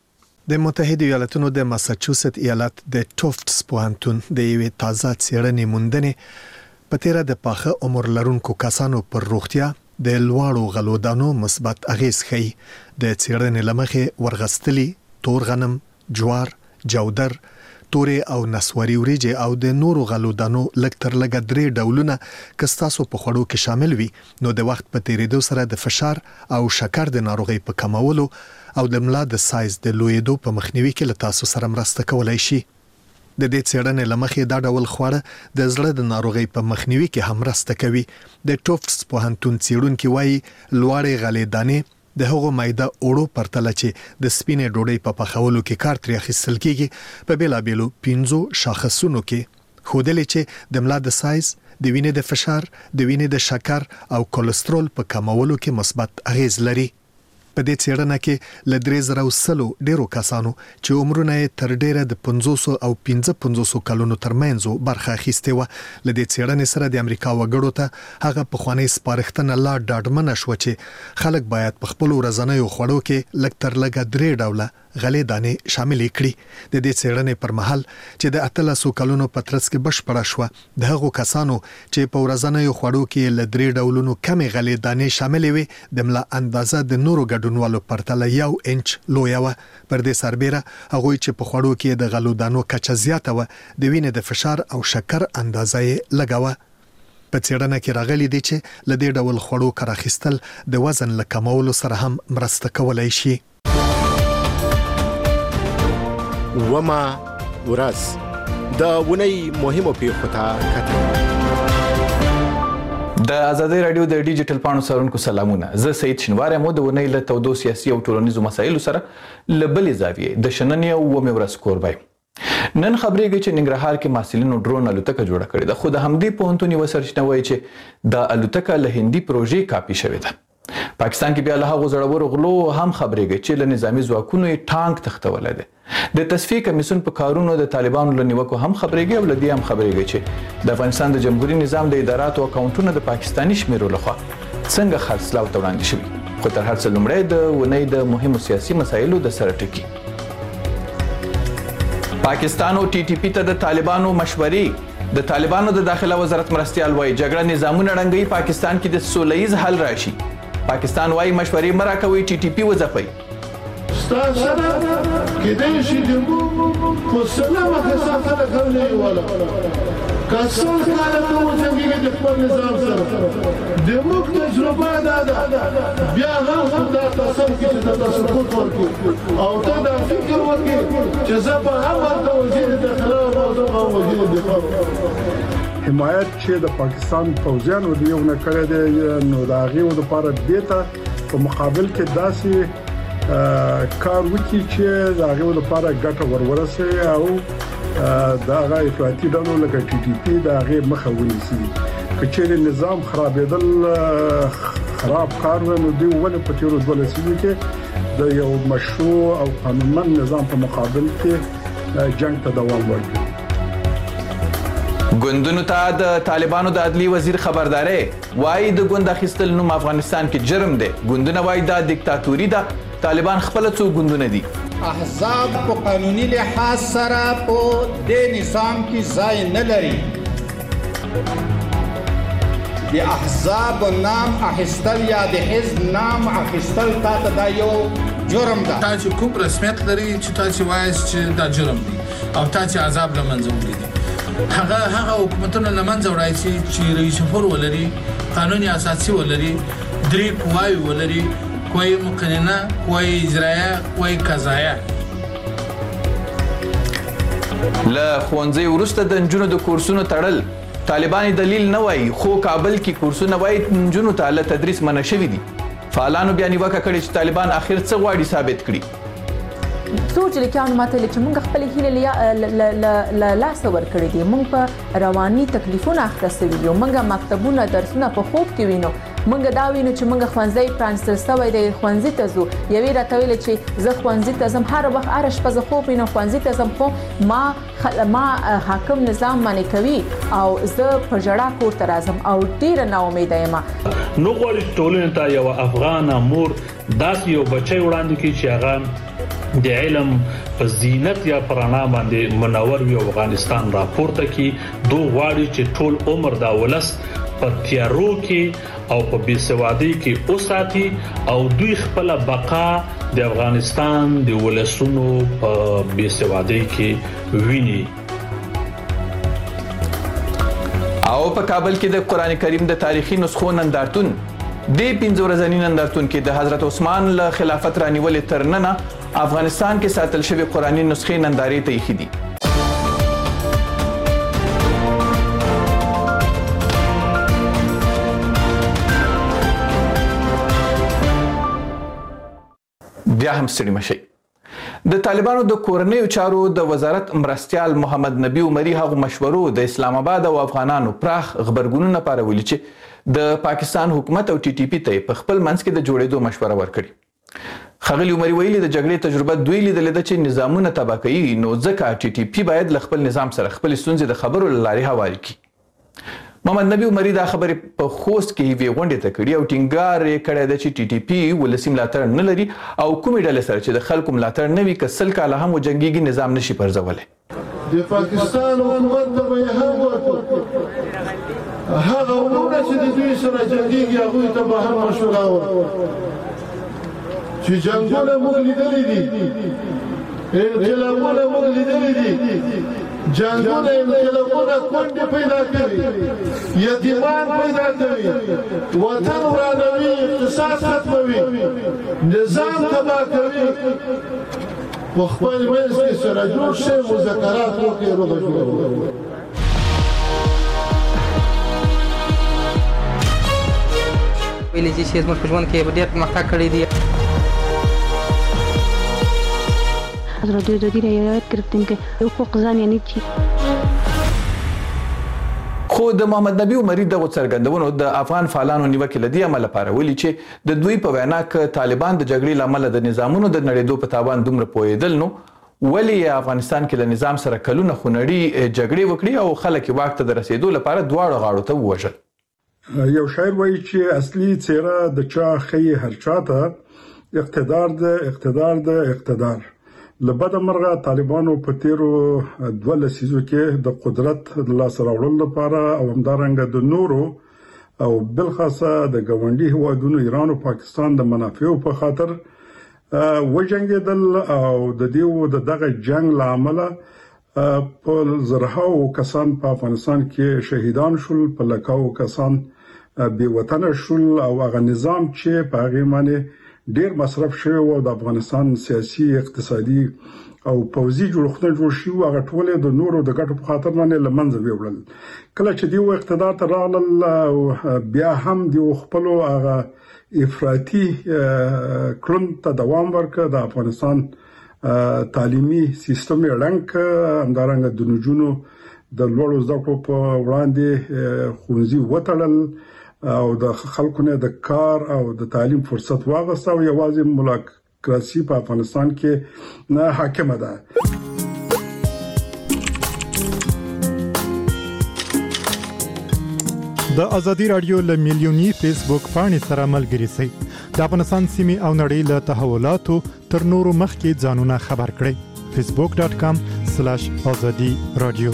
د متحده ایالاتونو د ماساچوست ایالت د ټوفټس پوهنتون د یوې تازه څېړنې موندنې په تیره د پاخه عمر لرونکو کسانو پر روغتیا د لوړو غلودانو مثبت اغیز ښيي. د څېړنې له مخې ورغستلي تور غنم، جوار، جودر، تورې او نسواري وریجې او د نورو غلودانو لږ تر لږه درې ډولونه که ستاسو په خوړو کې شامل وي نو د وخت په تیریدو سره د فشار او شکر د ناروغۍ په کمولو او د ملا د سایز د لویدو په مخنیوي کې له تاسو سره مرسته کولای شي. د دې څېړنې له مخې دا ډول خواړه د زړه د ناروغۍ په مخنیوي کې هم مرسته کوي. د ټوفټس پوهنتون څېړونکي وایي لوړې غلې دانې د هغو مایده اوړو پرتله چې د سپینې ډوډۍ په پخولو کې کار ترې اخیستل کېږي په بیلابیلو پنځو شاخصونو کې ښودلې چې د ملا د سایز، د وینې د فشار، د وینې د شکر او کولېسترول په کمولو کې مثبت اغیز لري. په دې څېړنه کې له درې زره سلو ډیرو کسانو چې عمرونه یې تر ډیره د پنځوس او پنځه پنځوس کلونو ترمنځ برخه اخیستې و. له دې څېړنې سره د امریکا وګړو ته هغه پخوانی سپارښتنه لا ډاډمنه شو چې خلک باید په خپل ورځنیو خوړو کې لږ تر لږه درې ډوله غلې دانې شامل کړي. د دې څېړنې پر مهال چې د اتلسو کلونو په ترڅ کې بشپړه شوه د هغو کسانو چې په ورځنیو خوړو کې له درې ډولونو کمې غلې دانې شاملې وي د ملا اندازه د نورو ګډونوالو پرتله یو انچ لویه وه. پر دې سربیره هغوی چې په خوړو کې د غلو دانو کچه زیاته وه د وینې د فشار او شکر اندازه یې لږه وه. په څېړنه کې راغلي دي چې له دې ډول خوړو کار اخیستل د وزن له کمولو سره هم مرسته کولی شي. وما ورځ د ونی مهمو پیښو ته کتل. د ازادي رادیو د ډیجیټل پاڼو سرونکو سلامونه. زه سید شنوار یم د ونی له تودو سیاسي او ټولنیزو مسایلو سره لبلې زاویې د شننې او ومه ورځ کوربای. نن خبرېږي چې ننګرهار کې محصلینو ډرون الوتکه جوړه کړې ده خو د همدې پوهنتون یو سرچینه وایي چې د الوتکه له هندي پروژې کاپي شوې ده. پاکستان کې بیا له هغو زړورو غلو هم خبرېږي چې له نظامی ځواکونو یې ټانک تختولی دی. د تصفیې کمیسیون په کارونو د طالبانو له نیوکو هم خبرېږي او له دې هم خبرېږي چې د افغانستان د جمهوریت نظام د اداراتو اکاونټونه د پاکستاني شمیرو لخوا څنګه خرڅلاو ته وړاندې شوي. خو تر هر څه لومړی د ونې د مهمو سیاسي مسایلو د سره ټکي. پاکستان او ټي ټي پی ته د طالبانو مشورې. د طالبانو د داخله وزارت مرستیال وایي جګړه نظامونه ړنګوي، پاکستان کې د سوله ییز حل راشي. پاکستان وایي مشورې مه راکوئ، ټي ټي پی وځپئ. ستا سره کېدای شي د موږ په سلامه کسان سره کولی والا که سل کاله ته وجنګېږي د خپل نظام سره د موږ تجربه دا ده بیا هم خو دا تصور کې چې درته سقوط ورکړو او ته دا فکر وکړې چې زه به هم ورته وزیر داخله وم او زه به وزیر دفاع. حمایت چې د پاکستان پوځیانو د یو نه کړی دی نو د هغې لپاره دې ته په مقابل کې داسې کار وکړي چې د هغې لپاره ګټه ور ورسوي او د هغه افراطي ډلو لکه ټي ټي پی د هغې مخه ونیسي. که چیرې نظام خرابېدل خراب کار و نو دوی ولې په تېرو دوه لسیزو کې د یو مشروع او قانونمند نظام په مقابل کې جنګ ته دوام ورکړي. ګوندونو ته د طالبانو د عدلی وزیر خبرداري وایي د ګوند اخیستل نوم افغانستان کې جرم دی. ګوندونه وایي دا دیکتاتوري ده. طالبان خپل څو ګوندونه دي. احزاب په قانوني لحاظ سره په دې نظام کې ځای نه لري. د احزاب نام اخیستل یا د حزب نام اخیستل تاسو دا یو جرم ده. تاسو کوم رسمیت لري چې تاسو وایي چې دا جرم دی او تاسو عذاب لمنځه وړي. هغه هغه حکومتونه لمنځه وړي چې رئیس جمهور ولري، قانوني اساسي ولري، درې قواوي ولري، قوی مقننه، قوی اجرایه، قوی قضایه. له ښوونځي وروسته د نجونو د کورسونو تړل طالبان دلیل نه وایي خو کابل کې کورسونه وایي نجونو ته له تدریس منع شوي دي. فعالانو بیا نیوکه کړې چې طالبان اخر څه غواړي ثابت کړي. څو چې لیکانو ماته چې موږ خپل هیله له لاسه ورکړې دي. موږ په رواني تکلیفونه اخته سوي یو. موږ مکتبونه درسونه په خوب کې وینو. موږ دا وینو چې موږ ښوونځی پرانستل سوی دی، ښوونځي ته ځو. یوې راته ویلې چې زه ښوونځي ته ځم، هر وخت هره شپه زه خوب وینم ښوونځي ته ځم خو ما ما حاکم نظام منع کوي او زه په ژړا کور ته راځم او ډېره ناامیده یم. نو غواړي ټولنې ته یو افغان مور داسې یو بچی وړاندې کړي چې هغه د علم په زینت یا پرانا باندې منور وي افغانستان راپورته کی دوه غواړي چې ټول عمر دا ولس په تیارو کې او په بیسوادي کې اوساتي او دوی خپل بقا د افغانستان د ولسونو په بیسوادي کې ویني. او په کابل کې د قران کریم د تاریخي نسخو نندارتون د پنځه ورځنی نندارتون کې د حضرت عثمان له خلافت رانیولې تر ننه افغانستان کې ساتل شوی قرآني نسخې نندارې ته ایښې دي. بیا هم ستړي مشئ. د طالبانو د کورنیو چارو د وزارت مرستیال محمد نبی عمری هغه مشورو د اسلام آباد او افغانانو پراخ خبرګونونه پارولي چې د پاکستان حکومت او ټي ټي پی ته په خپل منځ کې د جوړېدو مشوره ورکړي. خغلی عمری ویلي د جګړې تجربه دوی لیدلې ده چې نظامونه تباه کوي، نو ځکه ټي ټي پی باید له خپل نظام سره خپل ستونزې د خبرو له لارې هواري کړي. محمد نبی عمری دا خبرې په خوست کې وی غونډې ته کړې او ټینګار یې کړی دی چې ټي ټي پی ولسي ملاتړ نه لري او کومې ډلې سره چې د خلکو ملاتړ نه وي که سل کاله هم وجنګېږي نظام نشي پرځولی. د پاکستان حکومت ته به یې هم ورکړو هغه ورونه چې د دوی سره جنګېږي هغوی ته به هم مشوره ورکړو چې جنګونه موږ لیدلي دي، انقلابونه موږ لیدلي دي، جنگونه انقلابونه کونډې پیدا کوي، یتیمان پیدا کوي، وطن ورانوي، اقتصاد ختموي، نظام تباه کوي. په خپل منځ کې سره جوړ شي مذاکرات وکړي روغه جوړه. ویلي چې زموږ په ژوند کې ډېر پرمختګ کړی دی. حضرت دودی رعایت گرفتیم که حقوق زن یعنی چی. خو د محمد نبی عمری دغه څرګندونو د افغان فعالانو نیوکه لدی عمل لپاره ولي چې د دوی په وینا کې طالبان د جګړې لامل د نظامونو د نړیدو په تاوان دومره پوهېدل، نو ولی افغانستان کې د نظام سره کلونه خونړي جګړې وکړي او خلک واک ته د رسیدو لپاره دواړو غاړو ته ووژل. یو شاعر وایي چې اصلي څېره د چا خې هر چاته اقتدار د اقتدار د اقتدار. لبده مرغه طالبانو په تیرو دوه لسیزو کې د قدرت د لاسته راوړلو لپاره او همدارنګه د نورو او بلخاصه د ګاونډي هیوادونو ایران او پاکستان د منافعو په خاطر وجنګېدل او د دې د دغه جنگ لامل په زرهاو کسان په افغانستان کې شهیدان شول، په لکاو کسان بې وطنه شول او هغه نظام چې په هغې باندې ډیر مصرف شوی و د افغانستان سیاسي، اقتصادي او پوځي جوړښتونه جوړ شوي هغه ټول د نورو د ګټو په خاطر باندې له منځه ویوړل. کله چې دوی اقتدار ته راغلل او بیا هم دوی خپل هغه افراطي کړن ته دوام ورکړ. د افغانستان تعلیمي سیستم یې ړنګ کړ، همدارنګه د نجونو د لوړو زده کړو په وړاندې ښوونځي وتړل او د خلکو نه د کار او د تعلیم فرصت واغسته او یوازې مولاکراسي په افغانستان کې نه حاکمه ده. د ازادي رادیو له میلیونی فیسبوک پاڼې سره ملګري شئ. د افغانستان سیمې او نړۍ له تحولاتو تر نورو مخکې ځانونه خبر کړئ. فیسبوک ډاټ کام سلاش ازادي رادیو.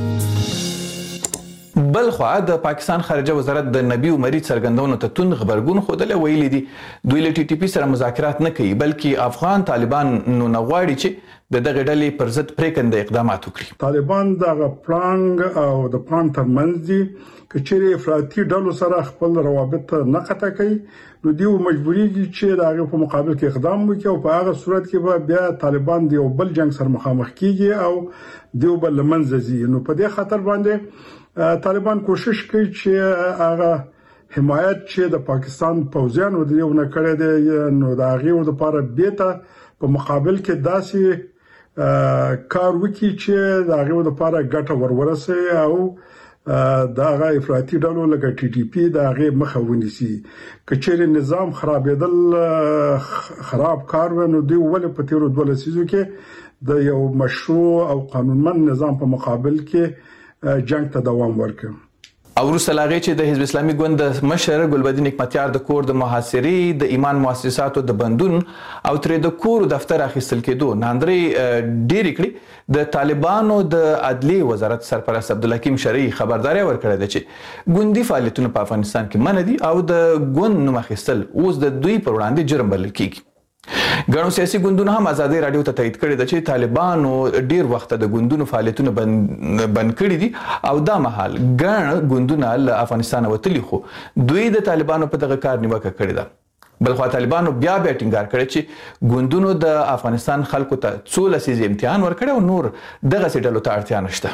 بل خو د پاکستان خارجه وزارت د نبی عمری څرګندونو ته توند خبرګون خوده ویلي دي دوی له ټي ټي پی سره مذاکرات نه کوي بلکې افغان طالبان نو نغواړي چې د دغه ډلې پر ضد پریکنده اقدامات وکړي. طالبان دغه پلان او د پلان ترمنځ دي کچېرې افراطي ډلو سره خپل روابط نه قطع کوي نو دیو مجبوریږي چې د هغه په مقابل کې اقدام وکړي او په هغه صورت کې به بیا طالبان دی او بل جنگ سره مخامخ کیږي او دیو بل منځ ځي. نو په دې خاطر باندې طالبان کوشش کوي چې هغه حمایت چې د پاکستان پوځیانو د یو نه کړی دی نو د هغه لپاره بیته په مقابل کې داسې کار وکړي چې د هغه لپاره ګټه ورورسي او دا هغه افراطي ډلو لکه ټي ټي پی دا هغه مخه ونیسي. کچېرې نظام خرابېدل خراب کار ونه دی ول په تیرو دوه لسیزو کې د یو مشروع او قانونمند نظام په مقابل کې جنگ ته دوام ورکړي. او وروسته لا غي چې د حزب اسلامي ګوند د مشر ګلبدین حکمتیار د کور د محاصرې د ایمان مؤسساتو د بندون او ترې د کور دفتر اخیستل کېدو ناندري ډېری کړي د طالبانو د عدلیه وزارت سرپرست عبدالحکیم شرعي خبرداري ورکړې ده چې ګوندي فعالیتونه په افغانستان کې منع دي او د ګوند نوم اخیستل اوس د دوی پر وړاندې جرم بلل کیږي. ګڼو سیاسي ګوندونو هم ازادي رادیو ته تایید کړی ده چې طالبانو ډیر وخت د ګوندونو فعالیتونه بند کړي دي او دا مهال ګڼ ګوندونه له افغانستان وتلي خو دوی د طالبانو په دغه کار نیوکه کړې ده. بلخوا طالبانو بیا بیا ټینګار کړی چې ګوندونو د افغانستان خلکو ته څو لسیزې امتحان ورکړی او نور دغسې ډلو ته اړتیا نشته.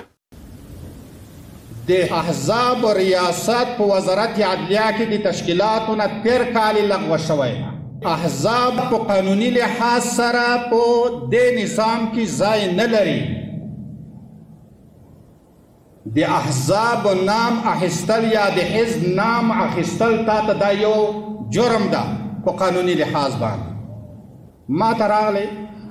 د احزاب ریاست په وزارت عدلیه کې د تشکیلاتو نه تیر کال لغوه شوی. احزاب په قانوني لحاظ سره په دې نظام کې ځای نه لري. د احزاب نام اخیستل یا د حزب نام اخیستل تا ته دا یو جرم ده په قانوني لحاظ باندې. ما ته راغلی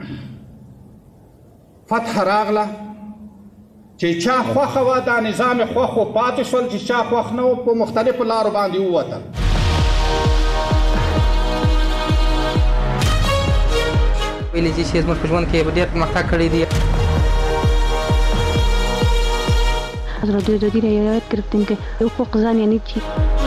فتح راغله چې چا خوښه وه دا نظام خوښ و پاتې شول، چې چا خوښ نه و په مختلفو لارو باندې ووتل. ویلي چې زموږ په ژوند کې ډېر پرمختګ کړی دی. حضرت ازادي رعایت کردیم که حقوق زن یعنی چی؟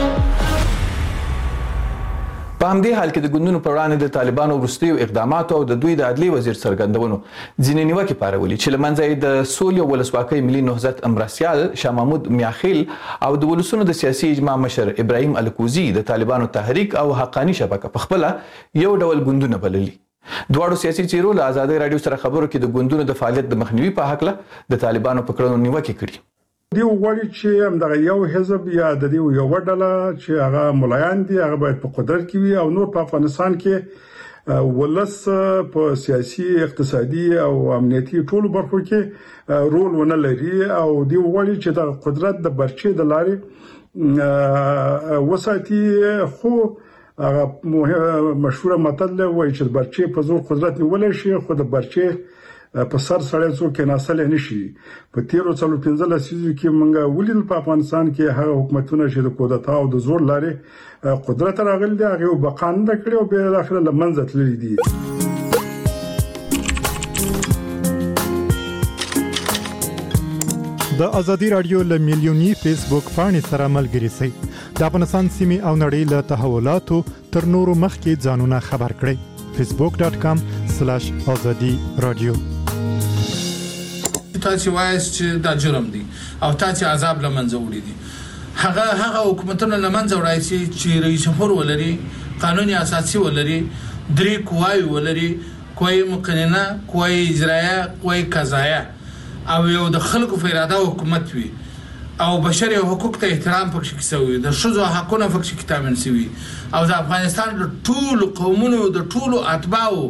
په همدې حال کې د ګوندونو پر وړاندې د طالبانو وروستیو اقداماتو او د دوی د عدلیې وزیر څرګندونو ځینې نیوکې پارولي چې له منځه یې د سولې او ولسواکۍ ملي نهضت مرستیال شاه محمود میاخیل او د ولسونو د سیاسي اجماع مشر ابراهیم الکوزي د طالبانو تحریک او حقاني شبکه په خپله یو ډول ګوندونه بللي. دواړو سیاسي څیرو له ازادۍ راډیو سره خبرو کې د ګوندونو د فعالیت د مخنیوي په هکله د طالبانو په کړنو نیوکې کړي. دی وغواړي چې همدغه یو حزب یا د دې یوه ډله چې هغه ملایان دي هغه باید په قدرت کې وي او نور په افغانستان کې ولس په سیاسي اقتصادي او امنیتي ټولو برخو کې رول ونه لري او دی وغواړي چې د قدرت د برچې د لارې وساتي. خو هغه مشهوره متل وایي چې برچې په زور قدرت نیولی شي خو د برچې په سر سړی څوک کېناستلی نه شي. په تیرو څلور پنځه لسیزو کې موږ ولیدل په افغانستان کې هغه حکومتونه چې د کودتا او د زور لارې قدرت راغلي دي هغې بقا نه ده کړې او بالاخره له منځه تللي دي. د ازادي رادیو له میلیوني فیسبوک پاڼې سره ملګري شئ. د افغانستان سیمې او نړۍ له تحولاتو تر نورو مخکې ځانونه خبر کړئ. فیسبوک ډاټ کام سلاش ازادي رادیو. تاسو وایي چې دا جرم دی او تاسو عذاب لمنځه وړي دي. هغه هغه حکومتونه لمنځه وړي چې رئیس جمهور ولري، قانوني اساسي ولري، درې قواوی ولري، قوی مقننه، قوی اجرایه، قوی قضایه او یو د خلکو په اراده حکومت وي او بشري حقوق ته احترام پکې کیسوي، د ښځو حقونه پکې کتابن سوي او د افغانستان د ټولو قومونو د ټولو اتباعو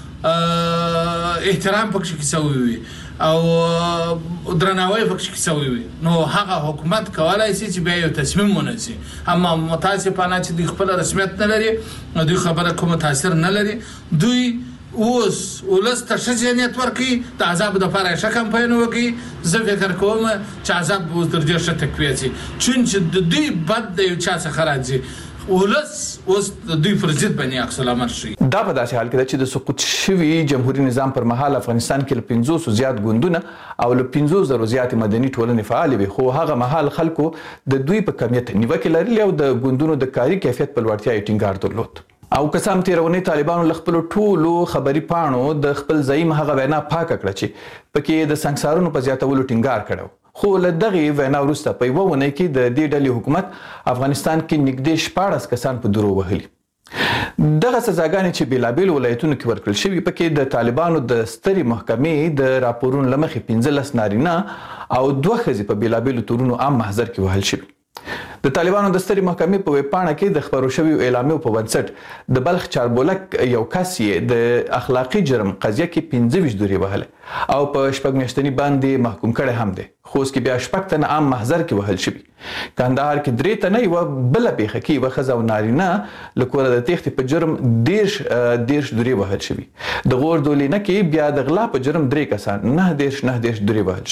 احترام پکې کیسوي وي او درناوی پکې کیسوي وي. نو هغه حکومت کولای شي چې بیا یو تصمیم ونیسي. اما متاسفانه چې دوی خپل رسمیت نه لري، دوی خبره کوم تاثیر نه لري. دوی اوس ولس ته ښه ذهنیت ورکوي، د عذاب دپاره ښه کمپاین وکړي. زه فکر کوم چې عذاب اوس تر ډېر ښه تقویه شي، چونکې د دوی بد د یو چا څخه راځي. ولس اوس د دوی پر ضد باندې عکس العمل شي. دا په داسې حال کې ده چې د سقوط شوي جمهوري نظام پر مهال افغانستان کې له پنځوسو زیات ګوندونه او له پنځو زرو زیاتې مدني ټولنې فعالې وي، خو هغه مهال خلکو د دوی په کمیت نیوکې لرلې او د ګوندونو د کاري کیفیت په لوړتیا یې ټینګار درلود. او قسم تیرونې طالبانو له خپلو ټولو خبري پاڼو د خپل زعیم هغه وینا پاکه کړه چې پکې د سنګسارونو په زیاتولو ټینګار کړی. خو له دغې وینا وروسته په یوه اونۍ کې د دې ډلې حکومت افغانستان کې نږدې شپاړس کسان په درو وهلي. دغه سزاګانې چې بېلابېلو ولایتونو کې ورکړل شوي پکې د طالبانو د سترې محکمې د راپورونو له مخې پنځلس نارینه او دوه ښځې په بېلابېلو تورونو عام محضر کې وهل شوي. د طالبانو د سترې محکمې په ویبپاڼه کې د خپرو شویو اعلامیو په بنسټ د بلخ چاربولک یو کس یې د اخلاقي جرم قضیه کې پنځه ویشت دورې وهلې او په شپږ میاشتني باندې محکوم کړی هم دی. خو اوس کې بیا شپږ تنه عام محضر کې وهل شوي. کندهار کې درې تنه یوه بله پېښه کې یوه ښځه او نارینه له کوره د تېښتې په جرم دېرش دېرش دورې وهل شوي. د غور دولینه کې بیا د غلا په جرم درې کسان نه دېرش نه دېرش دورې وهل شوي.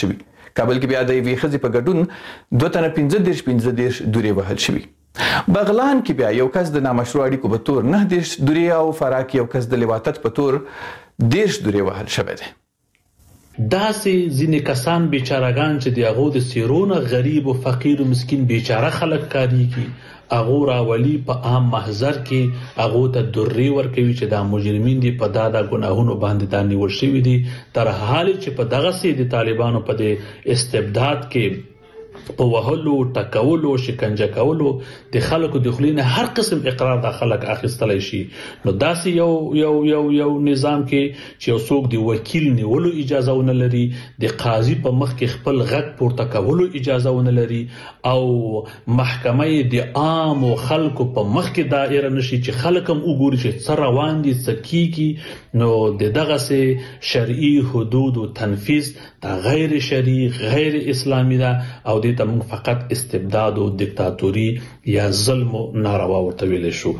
کابل کې بیا د یوې ښځې په ګډون دوه تنه پنځه دېرش پنځه دېرش دورې وهل شوي. بغلان کې بیا یو کس د نامشروع اړیکو په تور نه دېرش دورې او فراه کې یو کس د لواطت په تور دېرش دورې وهل شوی دی. داسې ځینې کسان بیچارهګان چې د هغو د څیرونه غریب او فقیر او مسکین بیچاره خلک کاریږي هغو راولي په عام محضر کې هغو ته درې ورکوي چې دا مجرمین دي په دا دا ګناهونو باندې دا نیول شوي دي تر حال چې په دغسې د طالبانو په د استبداد کې په وهلو ټکولو شکنجه کولو د خلکو د خلینو هر قسم اقرار د خلک اخیستلی شي. نو داسې یو یو یو یو نظام کې چې یو څوک د وکیل نیولو اجازه ونه لري د قاضي په مخ کې خپل غږ پورته کولو اجازه ونه لري او محکمه د عام خلکو په مخ کې دایره نشي چې خلک هم وګوري چې څه روان دي څه کیږي. نو د دغسې شرعي حدود او تنفیذ دا غیر شرعي غیر اسلامي ده او د ته موږ فقط استبداد او دیکتاتوري یا ظلم او ناروا ورته ویلی شو.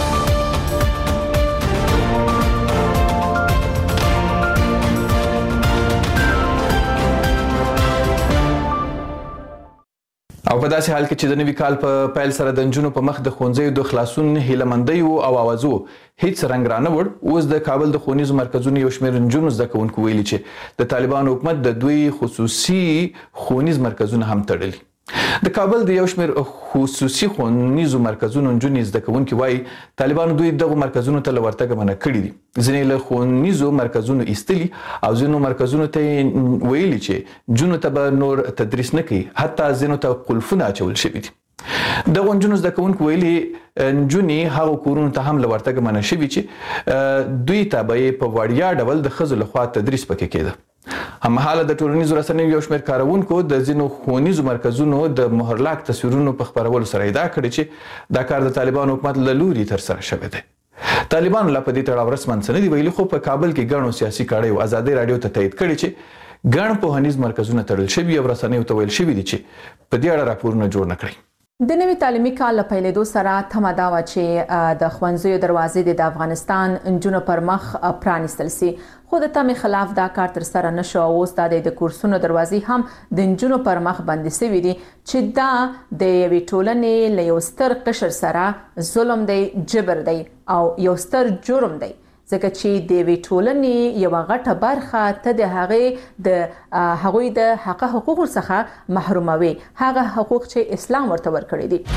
او په داسې حال کې چې د نوي کال په پیل سره د نجونو په مخ د ښوونځیو د خلاصون هیلهمندیو او اوازو هیڅ رنګ رانه وړ. اوس د کابل د ښوونیزو مرکزونو یو شمېر نجونو زده کوونکو ویلي چې د طالبانو حکومت د دوی خصوصي ښوونیز مرکزونه هم تړلي. د کابل د یو شمېر خصوصي ښوونیزو مرکزونو نجونې زده کوونکي وایي طالبانو دوی دغو مرکزونو ته له ورتګه منع کړي دي. ځینې له ښوونیزو مرکزونو ایستلي او ځینو مرکزونو ته یې ویلي چې نجونو ته به نور تدریس نه کوي، حتی ځینو ته قلفونه اچول شوي دي. دغو نجونو زده کوونکو ویلي نجونې هغو کورونو ته هم له ورتګه منع شوي چې دوی ته به یې په وړیا ډول د ښځو لخوا تدریس پکې کېده. هممهاله د ټولنیزو رسنیو یو شمېر کاروونکو د ځینو ښوونیزو مرکزونو د مهرلاک تصویرونو په خپرولو سره ادعا کړې چې دا کار د طالبانو حکومت له لوري ترسره شوی دی. طالبانو لا په دې تړاو رسماً څه نه دي ویلي، خو په کابل کې ګڼو سیاسي کړیو ازادۍ راډیو ته تایید کړي چې ګڼ پوهنیز مرکزونه تړل شوي او رسنیو ته ویل شوي دي چې په دې اړه راپورونه جوړ نه کړي. د نوي تعلیمي کال له پیلېدو سره تمه دا وه چې د ښوونځیو دروازې د افغانستان نجونو پر مخ پرانیستل سي، خو د تمې خلاف دا کار ترسره نه شو او اوس دا د کورسونو دروازې هم د نجونو پر مخ بندې سوي دي چې دا د یوې ټولنې له یو ستر قشر سره ظلم دی، جبر دی او یو ستر جرم دی، ځکه چې د یوې ټولنې یوه غټه برخه ته د هغې د هغوی د حق حقوقو څخه محروموي، هغه حقوق چې اسلام ورته ورکړي دي.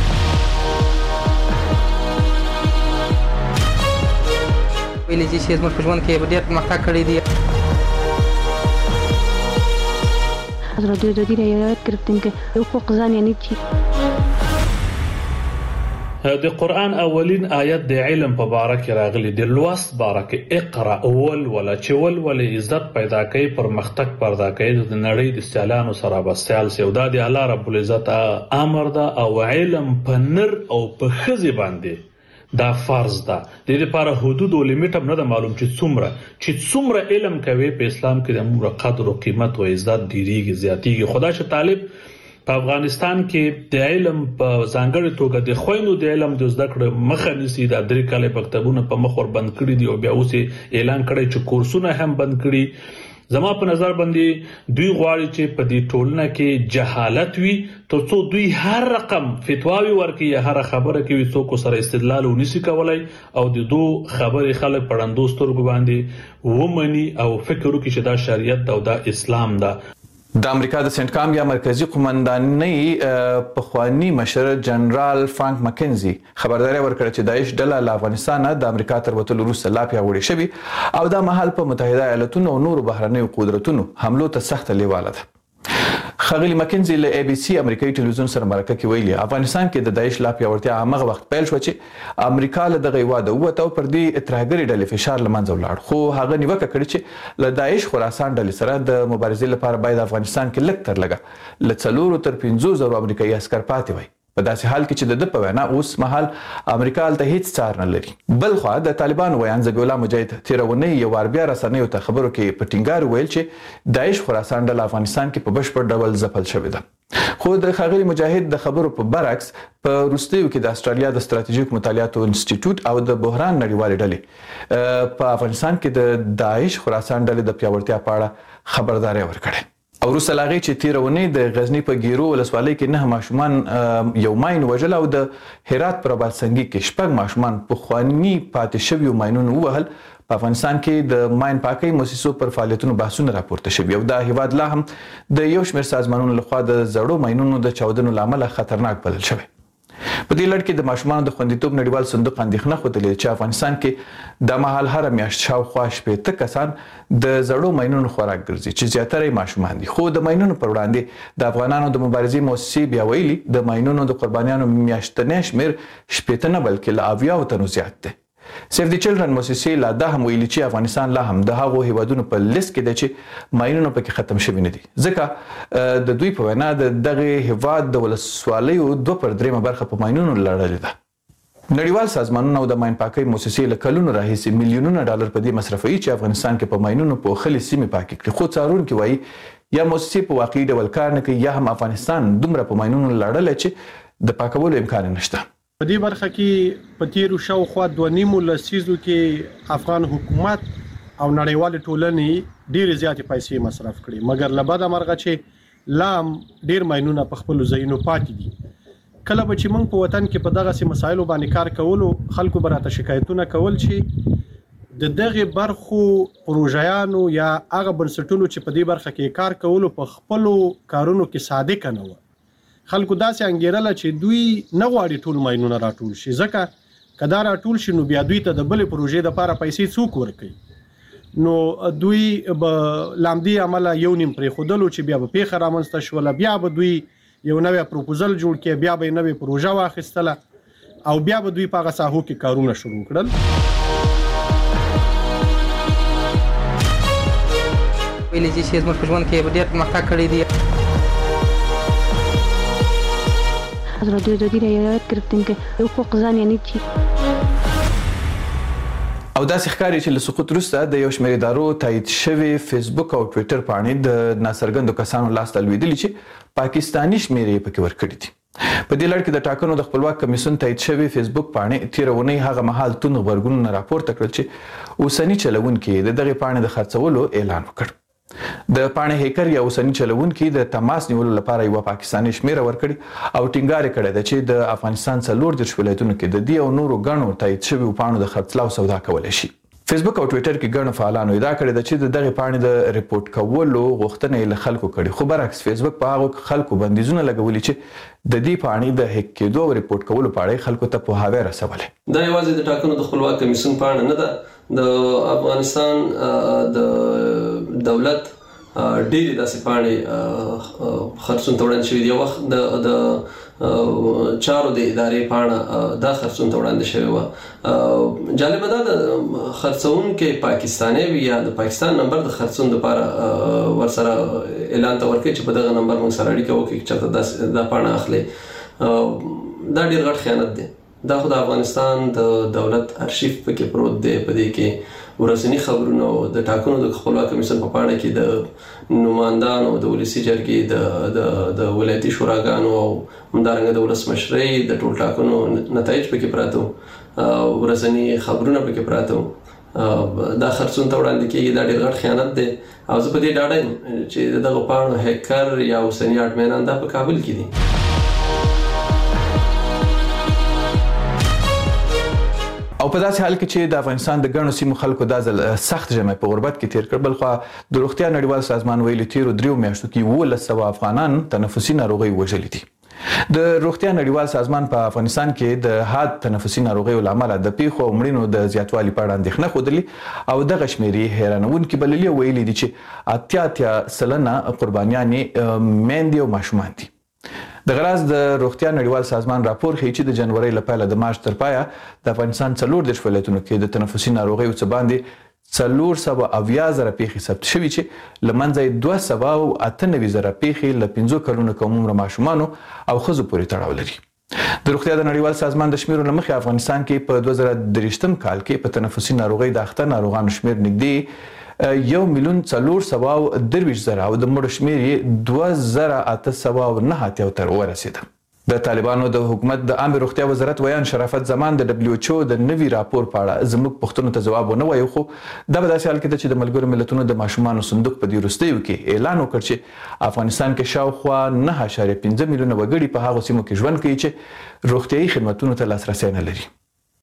ویلي چې زموږ په ژوند کې ډېر پرمختګ کړی دی. حضرت دوی را یاد گرفتیم که حقوق زن یعنی چی؟ د قرآن اولین آیت د علم په باره کې راغلی، د لوست باره کې اقرا ولوله چې ولولې عزت پیدا کوي، پرمختګ پیدا کوي، د نړۍ د سیالانو سره به سیال سي او دا د الله رب العزت امر ده او علم په نر او په ښځې باندې دا فرض ده. د دې لپاره حدود او لیمیټ هم نه ده معلوم چې څومره چې څومره علم کوي په اسلام کې د موږ قدر او قیمت او عزت ډیریږي زیاتیږي. خدا چې طالب په افغانستان کې د علم په ځانګړې توګه د خویندو د علم د زده کړې مخه نیسي. دا درې کاله مکتبونه په مخ ور بند کړي دي او بیا اوس اعلان کړی چې کورسونه هم بند کړي. زما په نظر باندې دوی غواړي چې په دې ټولنه کې جهالت وي تر څو دوی هر رقم فتواوی ورکړي یا هر خبره کوي څوک سره استدلال ونیسي کولای او د دو خبرې خلک پړندو سترګو باندې ومني او فکر وکړي چې دا شریعت ده او دا اسلام ده. د امریکا د سنټ کام یا مرکزی قومندانۍ پخوانی مشر جنرال فرانک مکنزي خبرداري ورکړه چې داعش ډله له افغانستان د امریکا تر وتلو وروسته لا پیاوړې شوې او دا مهال په متحده ایالاتونو او نورو بهرنیو قدرتونو حملو ته سخته لیواله ده. خغلی مکنزي له اي بي سي امریکایي ټلویزیون سره مرکه کې ویلي افغانستان کې د داعش لا پیاوړتیا هغه وخت پیل شو چې امریکا له دغه واده وته او پر دې اتراګری ډلې فشار لمنځه ولاړ، خو هغه نیوکه کړې چې له داعش خراسان ډلې سره د مبارزې لپاره باید افغانستان کې لږ تر لږه له څلورو تر پنځو زرو امریکایي عسکر پاتې وای. په داسې حال کې چې د ده په وینا اوس مهال امریکا هلته هیڅ څار نه لري. بل خوا د طالبانو ویان ذبیح الله مجاهد تېره اونۍ یو وار بیا رسنیو ته خبرو کې په ټینګار ویل چې داعش خراسان ډله افغانستان کې په بشپړ ډول ځپل شوې ده. خو د ښاغلي مجاهد د خبرو په برعکس په وروستیو کې د استرالیا د ستراتیژیک مطالعاتو انسټیټیوټ او د بحران نړیوالې ډلې په افغانستان کې د داعش خراسان ډلې د پیاوړتیا په اړه خبرداری ورکړې. او وروسته له هغې چې تېره اونۍ د غزني په ګیرو ولسوالۍ کې نه ماشومان یو ماین وژل او د هرات په رابالسنګي کې شپږ ماشومان پخواني پاتې شویو ماینونو ووهل. په افغانستان کې د ماین پاکۍ موسسو پر فعالیتونو بحثونه راپورته شوي او دا هیواد لا هم د یو شمېر سازمانونو لخوا د زړو ماینونو د چاودنو له امله خطرناک بلل شوی. په دې لړ کې د ماشومانو د خوندیتوب نړیوال صندوق اندېښنه ښودلې چې افغانستان کې د مهال هره میاشت شاوخوا شپېته کسان د زړو ماینونو خوراک ګرځي چې زیاتره یې ماشومان دي. خو د ماینونو پر وړاندې د افغانانو د مبارزې موسسې بیا ویلي د ماینونو د قربانیانو میاشتنی شمېر شپېته نه بلکې له اویاوو تنو زیات دی. سیف دی چلډرن موسسې لا دا هم ویلي چې افغانستان لا هم د هغو هیوادونو په لیست کې دی چې ماینونه پکې ختم شوي نه دي، ځکه د دوی په وینا د دغې هیواد د ولسوالیو دوه پر درېیمه برخه په ماینونو لړلې ده. نړیوال سازمانونه او د ماین پاکۍ موسسې له کلونو راهیسې میلیونونه ډالر په دې مصرفوي چې افغانستان کې په ماینونو پوښلې سیمې پاکې کړي، خو څارونکي وایي یا موسسې په واقعي ډول کار نه کوي یا هم افغانستان دومره په ماینونو لړلی چې د پاکولو امکان یې نشته. په دې برخه کې په تیرو شاوخوا دوه نیمو لسیزو کې افغان حکومت او نړیوال ټولنې ډېرې زیاتې پیسې مصرف کړي، مګر له بده مرغه چې لا ډېر ماینونه په خپلو ځایونو پاتې دي. کله به چې موږ په وطن کې په دغسې مسایلو باندې کار کولو، خلکو به راته شکایتونه کول چې د دغې برخو پروژیانو یا هغه بنسټونو چې په دې برخه کې کار کولو په خپلو کارونو کې صادقه نه وه. خلکو داسې انګیرله چې دوی نه غواړي ټول ماینونه راټول شي، ځکه که دا راټول شي نو بیا دوی ته د بلې پروژې دپاره پیسې څوک ورکوي؟ نو دوی به له همدې امله یو نیم پرېښودلو چې بیا به پیښه رامنځته شوله، بیا به دوی یو نوی پروپوزل جوړ کړي، بیا به یې نوې پروژه واخیستله او بیا به دوی په هغه ساحو کې کارونه شروع کړل. ویلې چې زموږ په ژوند کې به ډېر پرمختګ کړی دی. از رادیو دادی را یاد گرفتیم که حقوق زن یعنی چی. او داسې ښکاري چې له سقوط وروسته د یو شمېر ادارو تایید شوي فیسبوک او ټویټر پاڼې د ناڅرګندو کسانو لاسته لوېدلي چې پاکستاني شمېرې یې پکې ورکړي دي. په دې لړ کې د ټاکنو د خپلواک کمیسیون تایید شوي فیسبوک پاڼې تېره اونۍ هغه مهال توند غبرګونونه راپورته کړل چې اوسني چلوونکي د دغې پاڼې د خرڅولو اعلان وکړ. د پاڼې هیکر یا اوسني چلوونکي د تماس نیولو لپاره یوه پاکستاني شمېره ورکړې او ټینګار یې کړی ده چې د افغانستان څلور دېرش ولایتونو کې د دې او نورو ګڼو تایید شویو پاڼو د خرڅلاو سودا کولی شي. فیسبوک او ټویټر کې ګڼو فعالانو ادعا کړې ده چې د دغې پاڼې د ریپورټ کولو غوښتنه یې له خلکو کړې، خو برعکس فیسبوک په هغو خلکو بندیزونه لګولي چې د دې پاڼې د هیک کېدو او ریپورټ کولو په اړه خلکو ته پوهاوی رسولی. دا یوازې د ټاکنو د خپلواک کمیسیون پاڼه نه ده، د افغانستان د دولت ډېرې داسې پاڼې خرڅون ته وړاندې شوي دي. یو وخت د د چارو د ادارې پاڼه دا خرڅون ته وړاندې شوې وه. جالبه دا د خرڅونکی پاکستانی وي یا د پاکستان نمبر د خرڅون دپاره ورسره اعلان ته ورکوي چې په دغه نمبر موږ سره اړیکه وکړي چې چېرته دا پاڼه اخلي. دا ډېر غټ خیانت دی. دا خو د افغانستان د دولت ارشیف پکې پروت دی. په دې کې ورځني خبرونه او د ټاکنو د خپلواک کمیسیون په پاڼه کې د نمایندانو د ولسي جرګې د د د ولایتي شوراګانو او همدارنګه د ولسمشرۍ د ټول ټاکنو نتایج پکې پراته وو، ورځني خبرونه پکې پراته وو. دا خرڅون ته وړاندې کېږي. دا ډېر غټ خیانت دی او زه په دې ډاډه یم چې د دغو پاڼو هیکر یا اوسني اډمینان دا په کابل کې دي. او په داسې حال کې چې د افغانستان د ګڼو سیمو خلکو دا ځل سخت ژمی په غربت کې تیر کړ، بلخوا د روغتیا نړیوال سازمان ویلي تیرو دریو میاشتو کې اوولس سوه افغانان تنفسي ناروغۍ وژلي دي. د روغتیا نړیوال سازمان په افغانستان کې د حاد تنفسي ناروغیو له امله د پیښو او مړینو د زیاتوالي په اړه اندېښنه ښودلې او دغه شمېرې حیرانوونکې بللي او ویلي دي چې اتیا اتیا سلنه قربانیانې میندې او ماشومان دي. د غراز د روغتیا نړیوال سازمان راپور ښیي چې د جنورۍ له پیله د مارچ تر پایه د افغانستان څلور دېرش ولایتونو کې د تنفسي ناروغیو څه باندې څلور سوه اویا زره پیښې ثبت شوي چې له منځه یې دوه سوه او اته نوي زره پیښې له پنځو کلونو کم عمره ماشومانو او ښځو پورې تړاو لري. د روغتیا د نړیوال سازمان د شمیرو له مخې افغانستان کې په دوه زره دېرشم کال کې په تنفسي ناروغۍ د اخته ناروغانو شمیر نږدې یو میلیون څلور سوه او درویشت زره او د مړو شمیر یې دوه زره اته سوه او نهه اتیا ته ورسېده. د طالبانو د حکومت د عامه روغتیا وزارت ویان شرافت زمان د دبليو ایچ او د نوي راپور په اړه زموږ پوښتنو ته جواب ونه وایي، خو دا به داسې حال کې ده چې د ملګرو ملتونو د ماشومانو صندوق په دې وروستیو کې اعلان وکړ چې افغانستان کې شاوخوا نه اعشاریه پنځه میلیونه وګړي په هغو سیمو کې ژوند کوي چې روغتیایي خدمتونو ته لاسرسی نه لري.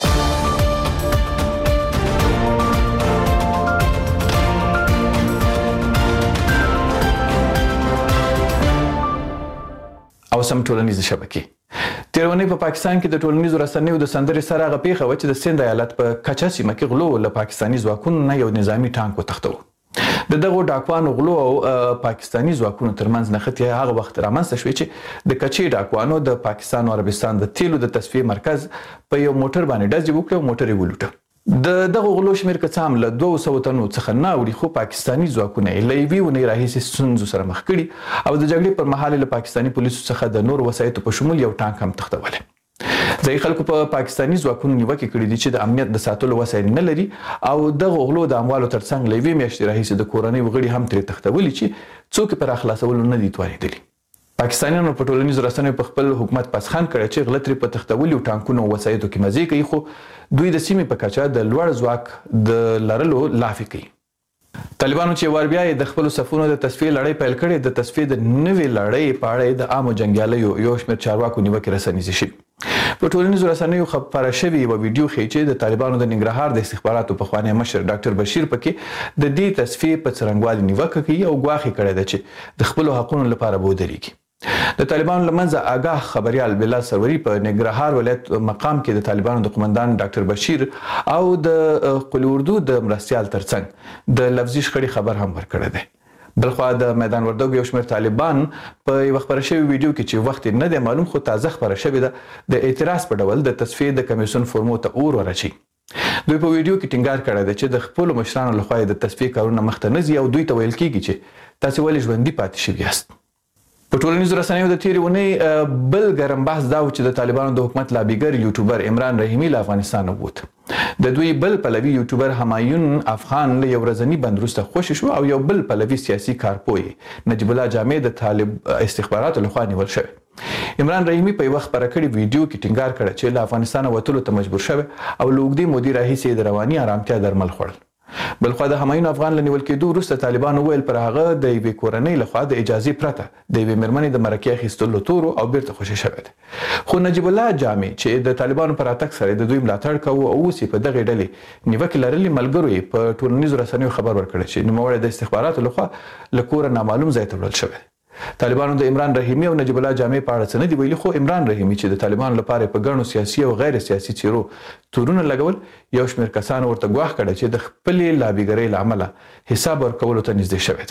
او سم ټولنیز شبکې تیرونی په پاکستان کې د ټولنیزو رسنیو د سندرې سره هغه پیښه وه چې د سند ایالت په کچه سیمه کې غلو له پاکستاني ځواکونو نه یو نظامي ټانک وتښتوه. د دغو ډاکوانو غلو او پاکستاني ځواکونو ترمنځ نښتې هغه وخت رامنځته شوې چې د کچې ډاکوانو د پاکستان او عربستان د تیلو د تصفیې مرکز په یو موټر باندې ډزې وکړې او موټر یې ولوټه. د دغه غلو شمېر که څه هم له دوه سوو تنو څخه نه اوړي، خو پاکستاني ځواکونه یې له یوې اونۍ راهیسې ستونزو سره مخ کړي او د جګړې پر مهال له پاکستاني پولیسو څخه د نورو وسایطو په شمول یو ټانک هم تښتولی. ځایي خلکو په پاکستاني ځواکونو نیوکې کړي دي چې د امنیت د ساتلو وسایل نه لري او دغه غلو د اموالو ترڅنګ له یوې میاشتې راهیسې د کورنۍ وګړي هم ترې تښتولي چې څوک یې پر خلاصولو نه دي توانېدلي. پاکستانیانو په ټولنیزو رسنیو په خپل حکومت پسخان کړی چې غله ترې په تښتولو ټانکونو او وسایطو کې مزې کوي، خو دوی د سیمې په کچه د لوړ ځواک د لرلو لافې کوي. طالبانو چې وار بیا د خپلو صفونو د تصفیې لړۍ پیل کړې، د تصفیې د نوې لړۍ په اړه د عامو جنګیالیو یو شمېر چارواکو نیوکې رسنیزې شوي. په ټولنیزو رسنیو خپره شوې یوه ویډیو ښیي چې د طالبانو د ننګرهار د استخباراتو پخوانی مشر ډاکټر بشیر پکې د دې تصفیې په څرنګوالي نیوکه کوي او ګواښ یې کړی ده چې د خپلو حقونو لپاره به ودرېږي. د طالبانو له منځه آګاه خبریال بلال سروري په ننګرهار ولایت مقام کې د طالبانو د قومندان ډاکټر بشیر او د قل اردو د مرستیال ترڅنګ د لفظي شخړې خبر هم ورکړی دی. بلخوا د میدان وردګو یو شمېر طالبان په یوه خپره شوې ویډیو کې چې وخت نه دی معلوم خو تازه خپره شوې ده د اعتراض په ډول د تصفیې د کمیسیون فورمو ته اور ورچي. دوی په ویډیو کې ټینګار کړی دی چې د خپلو مشرانو لخوا د تصفیې کارونه مخته نه ځي او دوی ته ویل کېږي چې تاسې ولې ژوندي پاتې شوي یاست. په ټولنیزو رسنیو د تیرې اونۍ بل ګرم بحث دا و چې د طالبانو د حکومت لابیګر یوټیوبر عمران رحیمي له افغانستانه ووت. د دوی بل پلوي یوټیوبر همایون افغان له یو ورځني بند وروسته خوشي شو او یو بل پلوي سیاسي کارپوی نجیب الله جامع د طالب استخباراتو لخوا نیول شوی. عمران رحیمي په یوه خپره کړې ویډیو کې ټینګار کړی چې له افغانستانه وتلو ته مجبور شوی او له اوږدې مودې راهیسې د رواني ارامتیا درمل خوړل. بلخوا د همایون افغان له نیول کېدو وروسته طالبانو ویل پر هغه د یوې کورنۍ لخوا د اجازې پرته د یوې مېرمنې د مرکې اخیستلو تورو او بیرته خوشي شوی دی. خو نجیب الله جامع چې د طالبانو پر راتګ سره د دوی ملاتړ کوو او اوس یې په دغې ډلې نیوکې لرلې ملګرو یې په ټولنیزو رسنیو خبر ورکړی چې نوموړی د استخباراتو لخوا له کوره نامعلوم ځای ته وړل شوی دی. طالبانو د عمران رحیمي او نجیب الله جامع په اړه څه نه دي ویلي، خو عمران رحیمي چې د طالبانو لپاره په ګڼو سیاسي او غیر سیاسي څیرو تورونه لګول، یو شمېر کسانو ورته ګواښ کړی چې د خپلې لابیګرۍ له امله حساب ورکولو ته نږدې شوی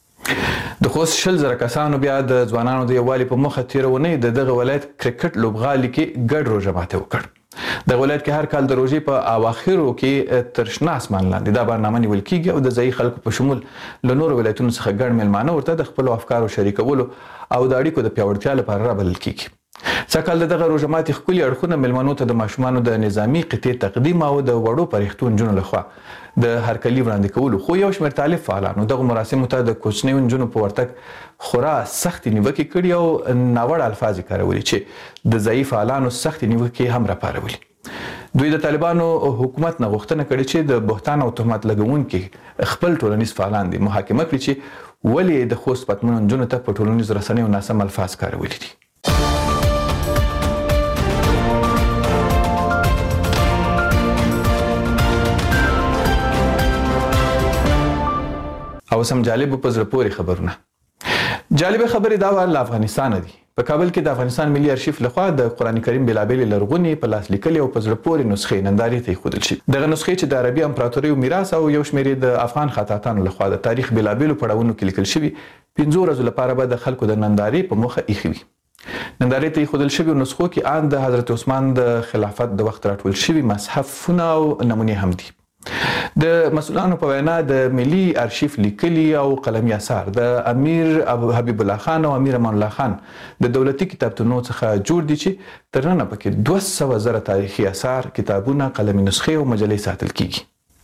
دی. د خوست شل زره کسانو بیا د ځوانانو د یووالي په موخه تېره اونۍ د دغه ولایت کرکټ لوبغالي کې ګډ روژه ماتی وکړ. دغه ولایت کې هر کال د روژې په اواخرو کې تر شنه اسمان لاندې دا برنامه نیول کېږي او د ځایي خلکو په شمول له نورو ولایتونو څخه ګڼ میلمانه ورته د خپلو افکارو شریکولو او د اړیکو د پیاوړتیا لپاره رابلل کېږي. سږ کال د دغه روژه ماتي ښکلي اړخونه میلمنو ته د ماشومانو د نظامي قطعې تقدیم او د وړو پرښتو نجونو لخوا د هرکلي وړاندې کولو، خو یو شمېر طالب فعالانو دغو مراسمو ته د کوچنیو نجونو په ورتګ خورا سختې نیوکې کړي او ناوړه الفاظ یې کارولي چې د ځایي فعالانو سختې نیوکې هم راپارولي. دوی د طالبانو حکومت نه غوښتنه کړې چې د بهتان او تهمت لګونکي خپل ټولنیز فعالان دي محاکمه کړي چې ولې د خوست پتمنو نجونو ته په ټولنیزو رسنیو ناسم الفاظ کارولي دي. او سم جالب په زړه پورې خبرونه. جالبه خبرې دا له افغانستانه دي. په کابل کې د افغانستان ملي ارشیف لخوا د قرآن کریم بېلابېلې لرغونې په لاس لیکلې او په زړه پورې نسخې نندارې ته ایښودل شي. دغه نسخې چې د عربي امپراتوریو میراث او یو شمېر د افغان خطاطانو لخوا د تاریخ بېلابېلو پړاوونو کې لیکل شوي، پنځو ورځو لپاره به د خلکو د نندارې په موخه ایښې وي. نندارې ته ایښودل شوي نسخو کې ان د حضرت عثمان د خلافت د وخت راټول شوي مصحفونه او نمونې هم دي. د مسؤلانو په وینا د ملي ارشیف لیکلي او قلمي اثار د امیر حبیب الله خان او امیر امان الله خان د دولتي کتابتونو څخه جوړ دي چې تر ننه پکې دوه سوه زره تاریخي اثار، کتابونه، قلمي نسخې او مجلې ساتل کیږي.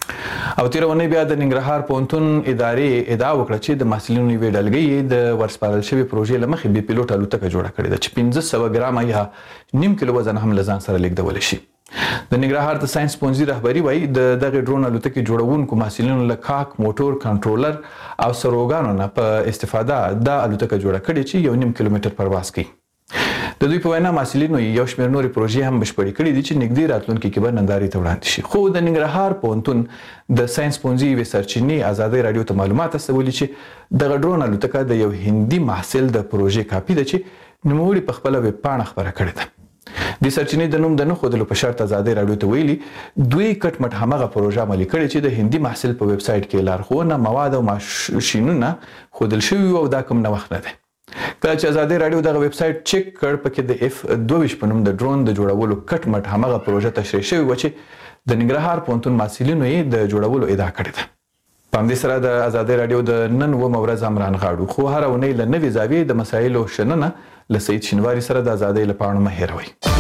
او تیرونه بیا د ننګرهار پوهنتون ادارې ادعا وکړه چې د محصلینو یوې ډلګۍ د ورسپارل شوې پروژې له مخې بې پیلوټ الوتکه جوړه کړې ده چې پنځه سوه ګرامه یا نیم کیلو وزن هم له ځان سره لیږدولی شي. د ننګرهار د ساينس پوهنځي رهبري وایي د دغې ډرون الوتکې جوړونکو محصلینو له کاک موټور کنټرولر او سروګانو نه په استفاده دا الوتکه جوړه کړې چې یو نیم کیلومتر پرواز کوي. د دوی په وینا محصلینو یو شمېر نورې پروژې هم بشپړې کړې دي چې نږدې راتلونکي کې به نندارې ته وړاندې شي. خو د ننګرهار پوهنتون د ساينس پوهنځي یوې سرچینې ازادۍ راډیو ته معلومات استولي چې دغه ډرون الوتکه د یو هندي محصل د پروژې کاپي ده چې نوموړي په خپله ویب پاڼه خپره کړې ده. د سرچینې د نوم د نه ښودلو په شرط ازادۍ راډیو ته ویلي دوی کټ مټ همغه پروژه عملي کړې چې د هندي محصل په ویب سایټ کې لارښوونه مواد او ماشینونه ښودل شوي او دا کوم نوښت نه دی. کله چې ازادۍ راډیو دغه ویب سایټ چک کړ پکې د اف دوه ویشت په نوم د ډرون د جوړولو کټ مټ همغه پروژه تشریح شوې وه چې د ننګرهار پوهنتون محصلینو یې د جوړولو ادعا کړې ده. په همدې سره د ازادۍ راډیو د نن اوومه ورځ هم رانغاړو خو هره اونۍ له نوې زاویې د مسایلو شننه له سعید شینواري سره د ازادۍ له پاڼو مه هېروئ.